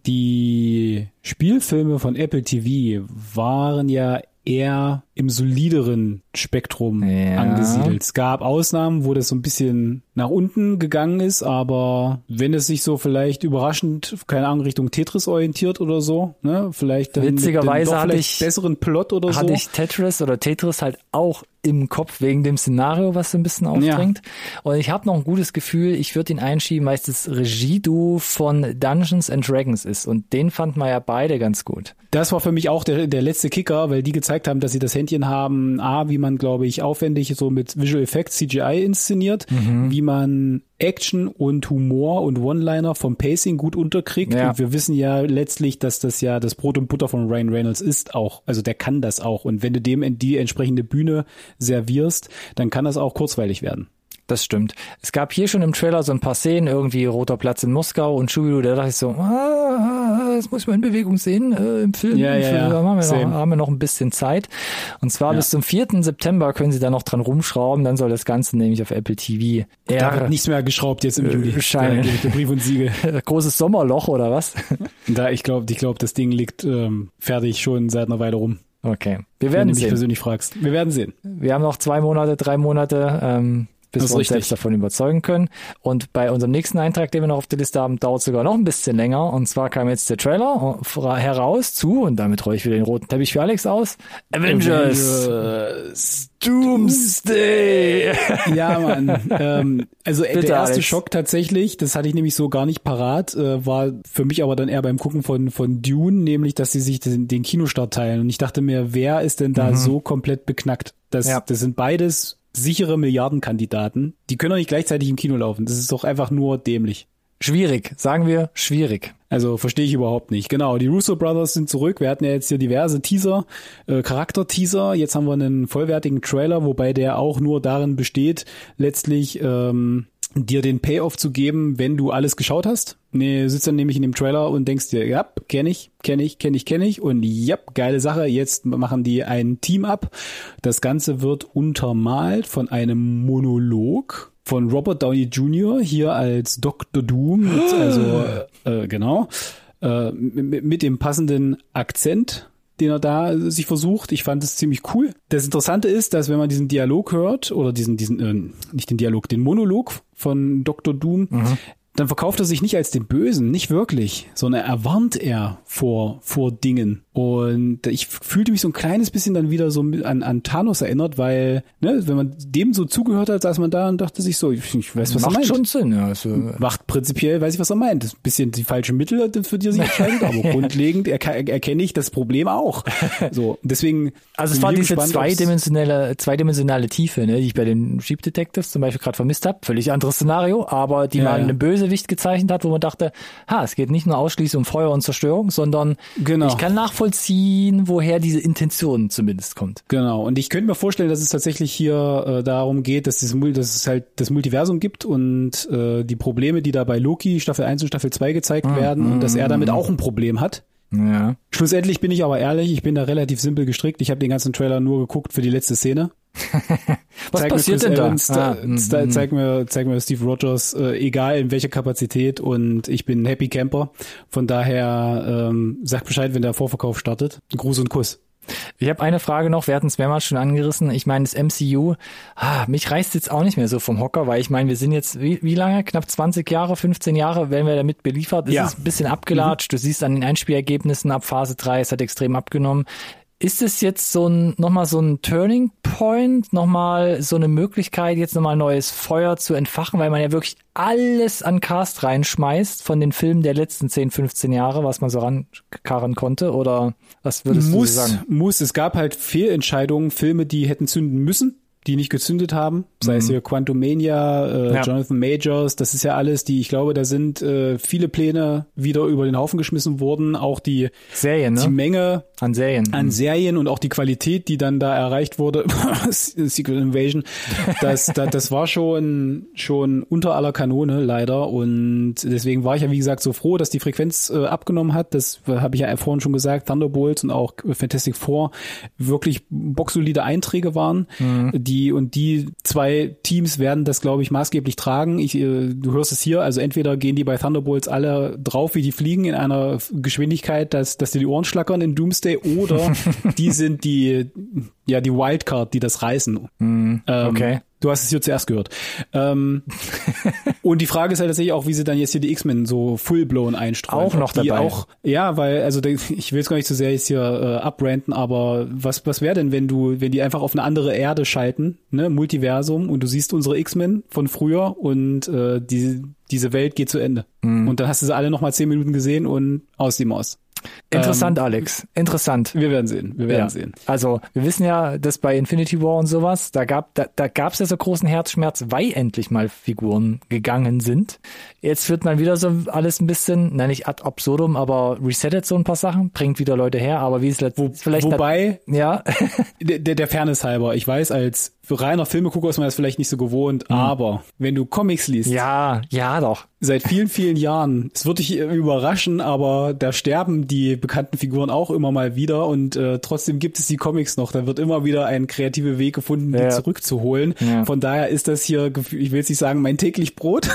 die Spielfilme von Apple T V waren ja eher im solideren Spektrum Ja. angesiedelt. Es gab Ausnahmen, wo das so ein bisschen nach unten gegangen ist, aber wenn es sich so vielleicht überraschend, keine Ahnung, Richtung Tetris orientiert oder so, ne, vielleicht dann Witzigerweise mit dem doch hatte vielleicht ich- besseren Plot oder so. Hatte ich Tetris oder Tetris halt auch im Kopf wegen dem Szenario, was so ein bisschen aufdrängt. Und ich habe noch ein gutes Gefühl, ich würde ihn einschieben, weil es das Regie-Duo von Dungeons and Dragons ist. Und den fanden wir ja beide ganz gut. Das war für mich auch der, der letzte Kicker, weil die gezeigt haben, dass sie das Händchen haben, A, wie man, glaube ich, aufwendig so mit Visual Effects, C G I inszeniert, wie man Action und Humor und One-Liner vom Pacing gut unterkriegt. Ja. Und wir wissen ja letztlich, dass das ja das Brot und Butter von Ryan Reynolds ist auch. Also der kann das auch. Und wenn du dem in die entsprechende Bühne servierst, dann kann das auch kurzweilig werden. Das stimmt. Es gab hier schon im Trailer so ein paar Szenen, irgendwie Roter Platz in Moskau und Schubidu, da dachte ich so, ah, das muss ich mal in Bewegung sehen, äh, im Film. Ja, Im ja, Film ja. da haben, wir Same. noch, haben wir noch ein bisschen Zeit. Und zwar Ja. bis zum vierten September können Sie da noch dran rumschrauben, dann soll das Ganze nämlich auf Apple T V Da wird eher nichts mehr geschraubt jetzt im Äh, Juli. scheinen. Da gebe ich dir Brief und Siegel. großes Sommerloch oder was? Da, ich glaube, ich glaube, das Ding liegt ähm, fertig schon seit einer Weile rum. Okay, wir Wenn werden du mich sehen. persönlich fragst. Wir werden sehen. Wir haben noch zwei Monate, drei Monate, ähm, bis Das ist wir uns richtig. selbst davon überzeugen können. Und bei unserem nächsten Eintrag, den wir noch auf der Liste haben, dauert sogar noch ein bisschen länger. Und zwar kam jetzt der Trailer heraus zu, und damit rolle ich wieder den roten Teppich für Alex aus, Avengers, Avengers. Doomsday. Ja, Mann. ähm, also Bitte, der erste Alex. Schock tatsächlich, das hatte ich nämlich so gar nicht parat, äh, war für mich aber dann eher beim Gucken von von Dune, nämlich, dass sie sich den, den Kinostart teilen. Und ich dachte mir, wer ist denn da Mhm. so komplett beknackt? Das, Ja. das sind beides sichere Milliardenkandidaten. Die können doch nicht gleichzeitig im Kino laufen. Das ist doch einfach nur dämlich. Schwierig, sagen wir schwierig. Also verstehe ich überhaupt nicht. Genau, die Russo Brothers sind zurück. Wir hatten ja jetzt hier diverse Teaser, äh, Charakter-Teaser. Jetzt haben wir einen vollwertigen Trailer, wobei der auch nur darin besteht, letztlich ähm, dir den Payoff zu geben, wenn du alles geschaut hast. Nee, sitzt dann nämlich in dem Trailer und denkst dir, ja, kenn ich, kenn ich, kenn ich, kenn ich. Und ja, geile Sache, jetzt machen die ein Team ab. Das Ganze wird untermalt von einem Monolog von Robert Downey Junior hier als Doktor Doom, mit, also äh, genau, äh, mit, mit dem passenden Akzent, den er da sich versucht. Ich fand es ziemlich cool. Das Interessante ist, dass wenn man diesen Dialog hört, oder diesen, diesen, äh, nicht den Dialog, den Monolog von Doktor Doom, Mhm. dann verkauft er sich nicht als den Bösen, nicht wirklich, sondern er warnt er vor, vor Dingen. Und ich fühlte mich so ein kleines bisschen dann wieder so an, an Thanos erinnert, weil, ne, wenn man dem so zugehört hat, saß man da und dachte sich so, ich, ich weiß, was Macht er meint. Macht schon Sinn, ja. Also, Macht prinzipiell, weiß ich, was er meint. Das ist ein bisschen die falschen Mittel, für die er sich entscheidet, aber grundlegend erke- erkenne ich das Problem auch. So, deswegen. Also es war diese zweidimensionale, zweidimensionale Tiefe, ne, die ich bei den Sheep Detectives zum Beispiel gerade vermisst habe. Völlig anderes Szenario, aber die ja, mal ja. einen Bösewicht gezeichnet hat, wo man dachte, ha, es geht nicht nur ausschließlich um Feuer und Zerstörung, sondern genau. ich kann nachvollziehen, woher diese Intention zumindest kommt. Genau. Und ich könnte mir vorstellen, dass es tatsächlich hier äh, darum geht, dass, dieses, dass es halt das Multiversum gibt und äh, die Probleme, die da bei Loki Staffel eins und Staffel zwei gezeigt mm, werden mm, und dass er damit auch ein Problem hat. Ja. Schlussendlich bin ich aber ehrlich, ich bin da relativ simpel gestrickt. Ich habe den ganzen Trailer nur geguckt für die letzte Szene. Was zeig passiert mir denn da? Evans, Ah, da, zeig mir, zeig mir Steve Rogers, äh, egal in welcher Kapazität, und ich bin Happy Camper. Von daher ähm, sag Bescheid, wenn der Vorverkauf startet. Gruß und Kuss. Ich habe eine Frage noch, wir hatten es mehrmals schon angerissen. Ich meine, das M C U, ah, mich reißt jetzt auch nicht mehr so vom Hocker, weil ich meine, wir sind jetzt, wie, wie lange? Knapp zwanzig Jahre, fünfzehn Jahre, werden wir damit beliefert. Es ja. ist ein bisschen abgelatscht. Mhm. Du siehst an den Einspielergebnissen ab Phase drei, es hat extrem abgenommen. Ist es jetzt so ein, nochmal so ein Turning Point, nochmal so eine Möglichkeit, jetzt nochmal neues Feuer zu entfachen, weil man ja wirklich alles an Cast reinschmeißt von den Filmen der letzten zehn, fünfzehn Jahre, was man so rankarren konnte, oder was würdest muss, du sagen? Muss, es gab halt Fehlentscheidungen, Filme, die hätten zünden müssen, die nicht gezündet haben, sei mhm. es hier Quantumania, äh, ja. Jonathan Majors, das ist ja alles, die, ich glaube, da sind äh, viele Pläne wieder über den Haufen geschmissen worden, auch die Serien, ne? die Menge an Serien, an mhm. Serien und auch die Qualität, die dann da erreicht wurde, Secret Invasion, das, das, das war schon schon unter aller Kanone leider, und deswegen war ich ja, wie gesagt, so froh, dass die Frequenz äh, abgenommen hat. Das habe ich ja vorhin schon gesagt, Thunderbolts und auch Fantastic Four wirklich boxsolide Einträge waren, mhm. die Die, und die zwei Teams werden das, glaube ich, maßgeblich tragen. Ich, du hörst es hier, also entweder gehen die bei Thunderbolts alle drauf, wie die fliegen, in einer Geschwindigkeit, dass, dass dir die Ohren schlackern in Doomsday, oder die sind die, ja, die Wildcard, die das reißen. Mm, okay. Ähm, du hast es hier zuerst gehört. Ähm, und die Frage ist halt tatsächlich auch, wie sie dann jetzt hier die X-Men so full-blown einstreuen. Auch noch die dabei. Auch, ja, weil, also ich will jetzt gar nicht so sehr jetzt hier äh, abranten, aber was was wäre denn, wenn du, wenn die einfach auf eine andere Erde schalten, ne, Multiversum, und du siehst unsere X-Men von früher und äh, die, diese Welt geht zu Ende. Mhm. Und dann hast du sie alle nochmal zehn Minuten gesehen und aus die Maus. Interessant, ähm, Alex. Interessant. Wir werden sehen. Wir werden ja. sehen. Also, wir wissen ja, dass bei Infinity War und sowas, da gab, da, da gab's ja so großen Herzschmerz, weil endlich mal Figuren gegangen sind. Jetzt wird man wieder so alles ein bisschen, nein, nicht ad absurdum, aber resettet so ein paar Sachen, bringt wieder Leute her, aber wie es Wo, vielleicht Wobei, hat, ja. der, der Fairness halber, ich weiß, als für reiner Filmegucker ist man das vielleicht nicht so gewohnt, mhm. aber wenn du Comics liest. Ja, ja doch. Seit vielen, vielen Jahren, es wird dich überraschen, aber da sterben die bekannten Figuren auch immer mal wieder, und äh, trotzdem gibt es die Comics noch. Da wird immer wieder ein kreativer Weg gefunden, ja. die zurückzuholen. Ja. Von daher ist das hier, ich will jetzt nicht sagen, mein täglich Brot,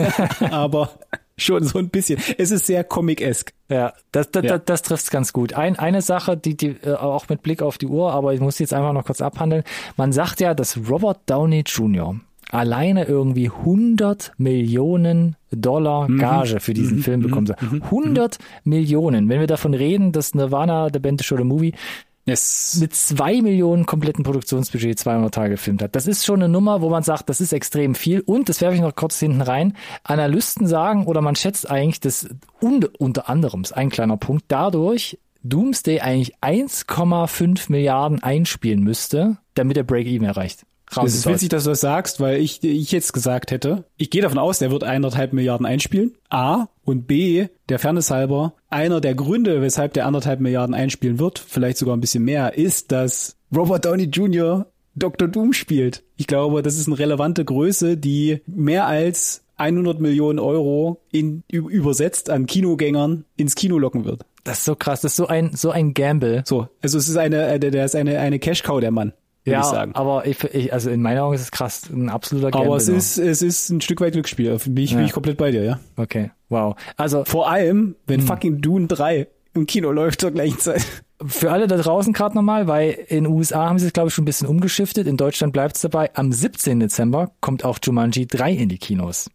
aber schon so ein bisschen. Es ist sehr Comic-esque. Ja, das, das, ja. das, das trifft's ganz gut. Ein, eine Sache, die, die äh, auch mit Blick auf die Uhr, aber ich muss jetzt einfach noch kurz abhandeln. Man sagt ja, dass Robert Downey Junior alleine irgendwie hundert Millionen Dollar Gage mhm. für diesen mhm. Film bekommen soll. Mhm. hundert mhm. Millionen. Wenn wir davon reden, dass Nirvana, The Band, The Show, The Movie, yes. mit zwei Millionen kompletten Produktionsbudget zweihundert Tage gefilmt hat. Das ist schon eine Nummer, wo man sagt, das ist extrem viel. Und, das werfe ich noch kurz hinten rein, Analysten sagen, oder man schätzt eigentlich, dass unter, unter anderem, ist ein kleiner Punkt, dadurch Doomsday eigentlich eins Komma fünf Milliarden einspielen müsste, damit er Break-Even erreicht. Es ist witzig, dass du das sagst, weil ich ich jetzt gesagt hätte, ich gehe davon aus, der wird eineinhalb Milliarden einspielen. A. Und B, der Fairness halber, einer der Gründe, weshalb der anderthalb Milliarden einspielen wird, vielleicht sogar ein bisschen mehr, ist, dass Robert Downey Junior Doktor Doom spielt. Ich glaube, das ist eine relevante Größe, die mehr als hundert Millionen Euro in, übersetzt an Kinogängern ins Kino locken wird. Das ist so krass, das ist so ein so ein Gamble. So, also es ist eine, der ist eine eine Cash-Cow, der Mann. Ja, ich sagen. aber ich, ich, also in meinen Augen ist es krass, ein absoluter Gamble. Aber es ist, es ist ein Stück weit Glücksspiel. Bin ich, ja. bin ich komplett bei dir, ja. Okay, wow. Also vor allem, wenn hm. fucking Dune drei im Kino läuft zur gleichen Zeit. Für alle da draußen gerade nochmal, weil in den U S A haben sie es, glaube ich, schon ein bisschen umgeschiftet. In Deutschland bleibt es dabei. Am siebzehnten Dezember kommt auch Jumanji drei in die Kinos.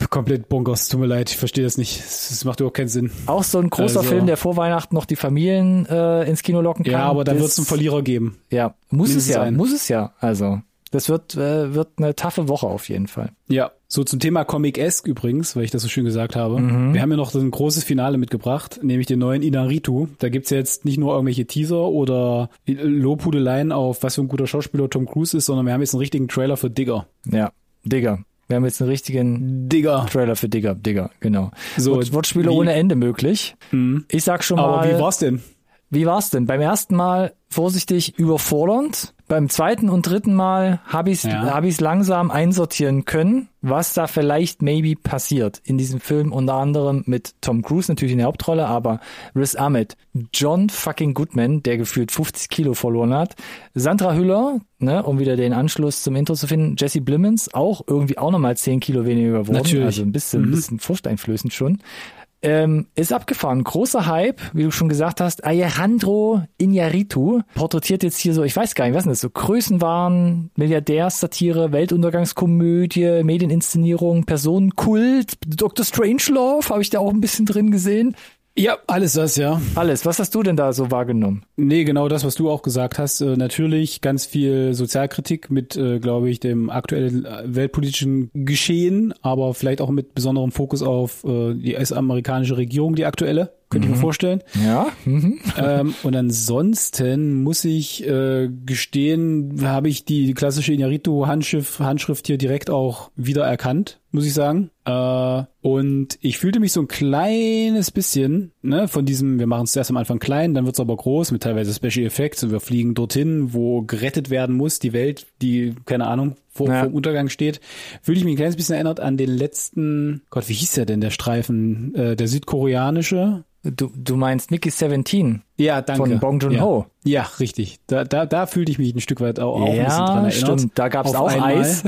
komplett bonkers, tut mir leid, ich verstehe das nicht. Das macht überhaupt keinen Sinn. Auch so ein großer also, Film, der vor Weihnachten noch die Familien äh, ins Kino locken kann. Ja, aber da wird es einen Verlierer geben. Ja, muss Mindestens es ja, einen. muss es ja. Also, das wird äh, wird eine taffe Woche auf jeden Fall. Ja, so zum Thema Comic-esque übrigens, weil ich das so schön gesagt habe. Mhm. Wir haben ja noch so ein großes Finale mitgebracht, nämlich den neuen Inaritu. Da gibt's jetzt nicht nur irgendwelche Teaser oder Lobhudeleien auf, was für ein guter Schauspieler Tom Cruise ist, sondern wir haben jetzt einen richtigen Trailer für Digger. Ja, Digger. Wir haben jetzt einen richtigen Digger. Trailer für Digger, Digger, genau. So, Wort, Wortspiele ohne Ende möglich. Mhm. Ich sag schon mal. Aber wie war's denn? Wie war's denn? Beim ersten Mal vorsichtig überfordernd. Beim zweiten und dritten Mal habe ich es ja. hab ich's langsam einsortieren können, was da vielleicht maybe passiert in diesem Film, unter anderem mit Tom Cruise natürlich in der Hauptrolle, aber Riz Ahmed, John fucking Goodman, der gefühlt fünfzig Kilo verloren hat, Sandra Hüller, ne, um wieder den Anschluss zum Intro zu finden, Jesse Plemons, auch irgendwie auch nochmal zehn Kilo weniger geworden, natürlich. Also ein bisschen, mhm. ein bisschen furchteinflößend schon. Ähm, ist abgefahren. Großer Hype, wie du schon gesagt hast. Alejandro Iñárritu porträtiert jetzt hier so, ich weiß gar nicht, was denn das, so Größenwahn, Milliardärssatire, Weltuntergangskomödie, Medieninszenierung, Personenkult, Doktor Strangelove, habe ich da auch ein bisschen drin gesehen. Ja, alles das, ja. Alles. Was hast du denn da so wahrgenommen? Nee, genau das, was du auch gesagt hast. Äh, natürlich ganz viel Sozialkritik mit, äh, glaube ich, dem aktuellen weltpolitischen Geschehen, aber vielleicht auch mit besonderem Fokus auf äh, die U S-amerikanische Regierung, die aktuelle. Könnte mhm. ich mir vorstellen. Ja. Mhm. Ähm, und ansonsten muss ich äh, gestehen, habe ich die klassische Iñárritu-Handschrift Handschrift hier direkt auch wieder erkannt, muss ich sagen. Äh, und ich fühlte mich so ein kleines bisschen, ne, von diesem, wir machen es erst am Anfang klein, dann wird es aber groß mit teilweise Special Effects und wir fliegen dorthin, wo gerettet werden muss, die Welt, die, keine Ahnung, vor, ja. vor dem Untergang steht. Fühle ich mich ein kleines bisschen erinnert an den letzten, Gott, wie hieß der denn, der Streifen, äh, der südkoreanische? Du, du meinst Mickey siebzehn? Ja, danke. Von Bong Joon-ho. Ja. ja, richtig. Da, da, da fühlte ich mich ein Stück weit auch, auch ja, ein bisschen dran erinnert. Stimmt. Da gab's auch einmal. Eis.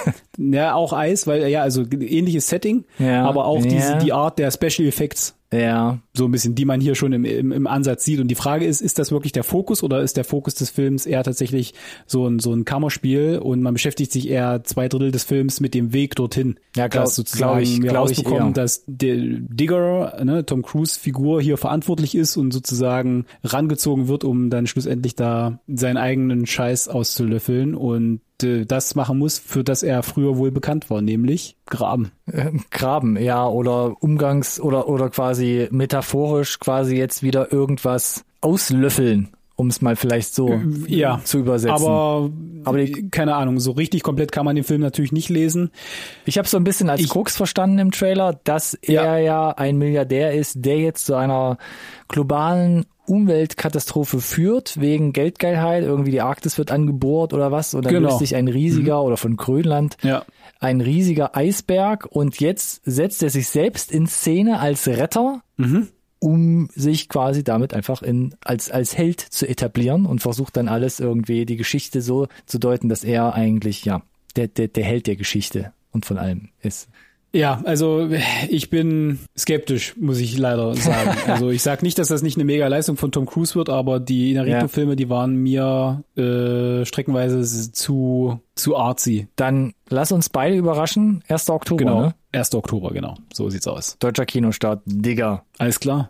Ja, auch Eis, weil ja, also ähnliches Setting, ja, aber auch ja. diese, die Art der Special Effects. Ja. So ein bisschen, die man hier schon im, im, im Ansatz sieht. Und die Frage ist, ist das wirklich der Fokus oder ist der Fokus des Films eher tatsächlich so ein, so ein Kammerspiel und man beschäftigt sich eher zwei Drittel des Films mit dem Weg dorthin? Ja, glaub, dass sozusagen glaub ich, wir glaub rausbekommen, ich dass der Digger, ne, Tom Cruise Figur hier verantwortlich ist und sozusagen rangezogen wird, um dann schlussendlich da seinen eigenen Scheiß auszulöffeln und das machen muss, für das er früher wohl bekannt war, nämlich Graben. Graben, ja, oder Umgangs- oder oder quasi metaphorisch quasi jetzt wieder irgendwas auslöffeln, um es mal vielleicht so ja, zu übersetzen. Aber, aber die, keine Ahnung, so richtig komplett kann man den Film natürlich nicht lesen. Ich habe so ein bisschen als ich, Krux verstanden im Trailer, dass er ja. ja ein Milliardär ist, der jetzt zu einer globalen Umweltkatastrophe führt, wegen Geldgeilheit, irgendwie die Arktis wird angebohrt oder was, und dann genau. löst sich ein riesiger, mhm. oder von Grönland, ja. ein riesiger Eisberg, und jetzt setzt er sich selbst in Szene als Retter, mhm. um sich quasi damit einfach in als als Held zu etablieren, und versucht dann alles irgendwie, die Geschichte so zu deuten, dass er eigentlich, ja, der, der, der Held der Geschichte und von allem ist. Ja, also ich bin skeptisch, muss ich leider sagen. Also ich sag nicht, dass das nicht eine mega Leistung von Tom Cruise wird, aber die Iñárritu-Filme, die waren mir äh, streckenweise zu zu artsy. Dann lass uns beide überraschen. erster Oktober, genau. ne? erster Oktober, genau. So sieht's aus. Deutscher Kinostart, Digga. Alles klar.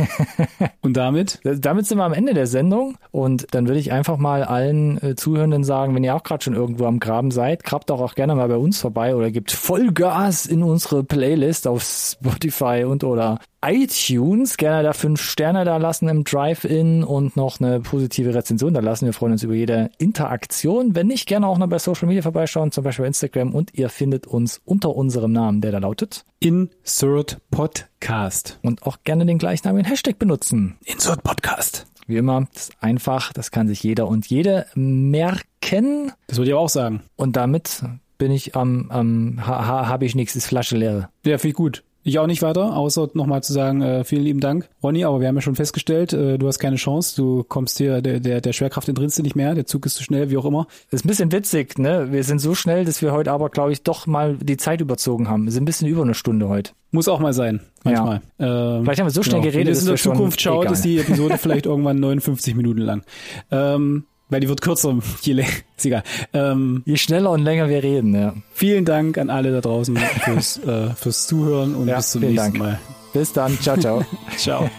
Und damit? Damit sind wir am Ende der Sendung, und dann würde ich einfach mal allen äh, Zuhörenden sagen, wenn ihr auch gerade schon irgendwo am Graben seid, grabt doch auch gerne mal bei uns vorbei oder gebt Vollgas in unsere Playlist auf Spotify und oder iTunes. Gerne da fünf Sterne da lassen im Drive-In und noch eine positive Rezension da lassen. Wir freuen uns über jede Interaktion. Wenn nicht, gerne auch noch bei Social Media vorbeischauen, zum Beispiel bei Instagram, und ihr findet uns unter unserem Namen, der da lautet Insert Podcast. Und auch gerne den gleichnamigen Hashtag benutzen. Insert Podcast. Wie immer, das ist einfach, das kann sich jeder und jede merken. Das würde ich aber auch sagen. Und damit bin ich am, am ha, ha, habe ich nichts, ist Flasche leer. Ja, finde ich gut. Ich auch nicht weiter, außer nochmal zu sagen, äh, vielen lieben Dank, Ronny, aber wir haben ja schon festgestellt, äh, du hast keine Chance, du kommst hier, der, der, der Schwerkraft entrinnst du nicht mehr, der Zug ist zu schnell, wie auch immer. Das ist ein bisschen witzig, ne? Wir sind so schnell, dass wir heute aber, glaube ich, doch mal die Zeit überzogen haben. Wir sind ein bisschen über eine Stunde heute. Muss auch mal sein, manchmal. Ja. Ähm, vielleicht haben wir so schnell genau. geredet, dass wir in der Zukunft schaut, egal. ist die Episode vielleicht irgendwann neunundfünfzig Minuten lang. Ähm, weil die wird kürzer, je länger, ist egal. Ähm, je schneller und länger wir reden, ja. Vielen Dank an alle da draußen fürs, äh, fürs Zuhören und ja, bis zum nächsten Dank. Mal. Bis dann, ciao, ciao. Ciao.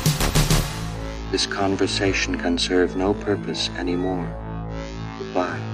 This conversation can serve no purpose anymore. Goodbye.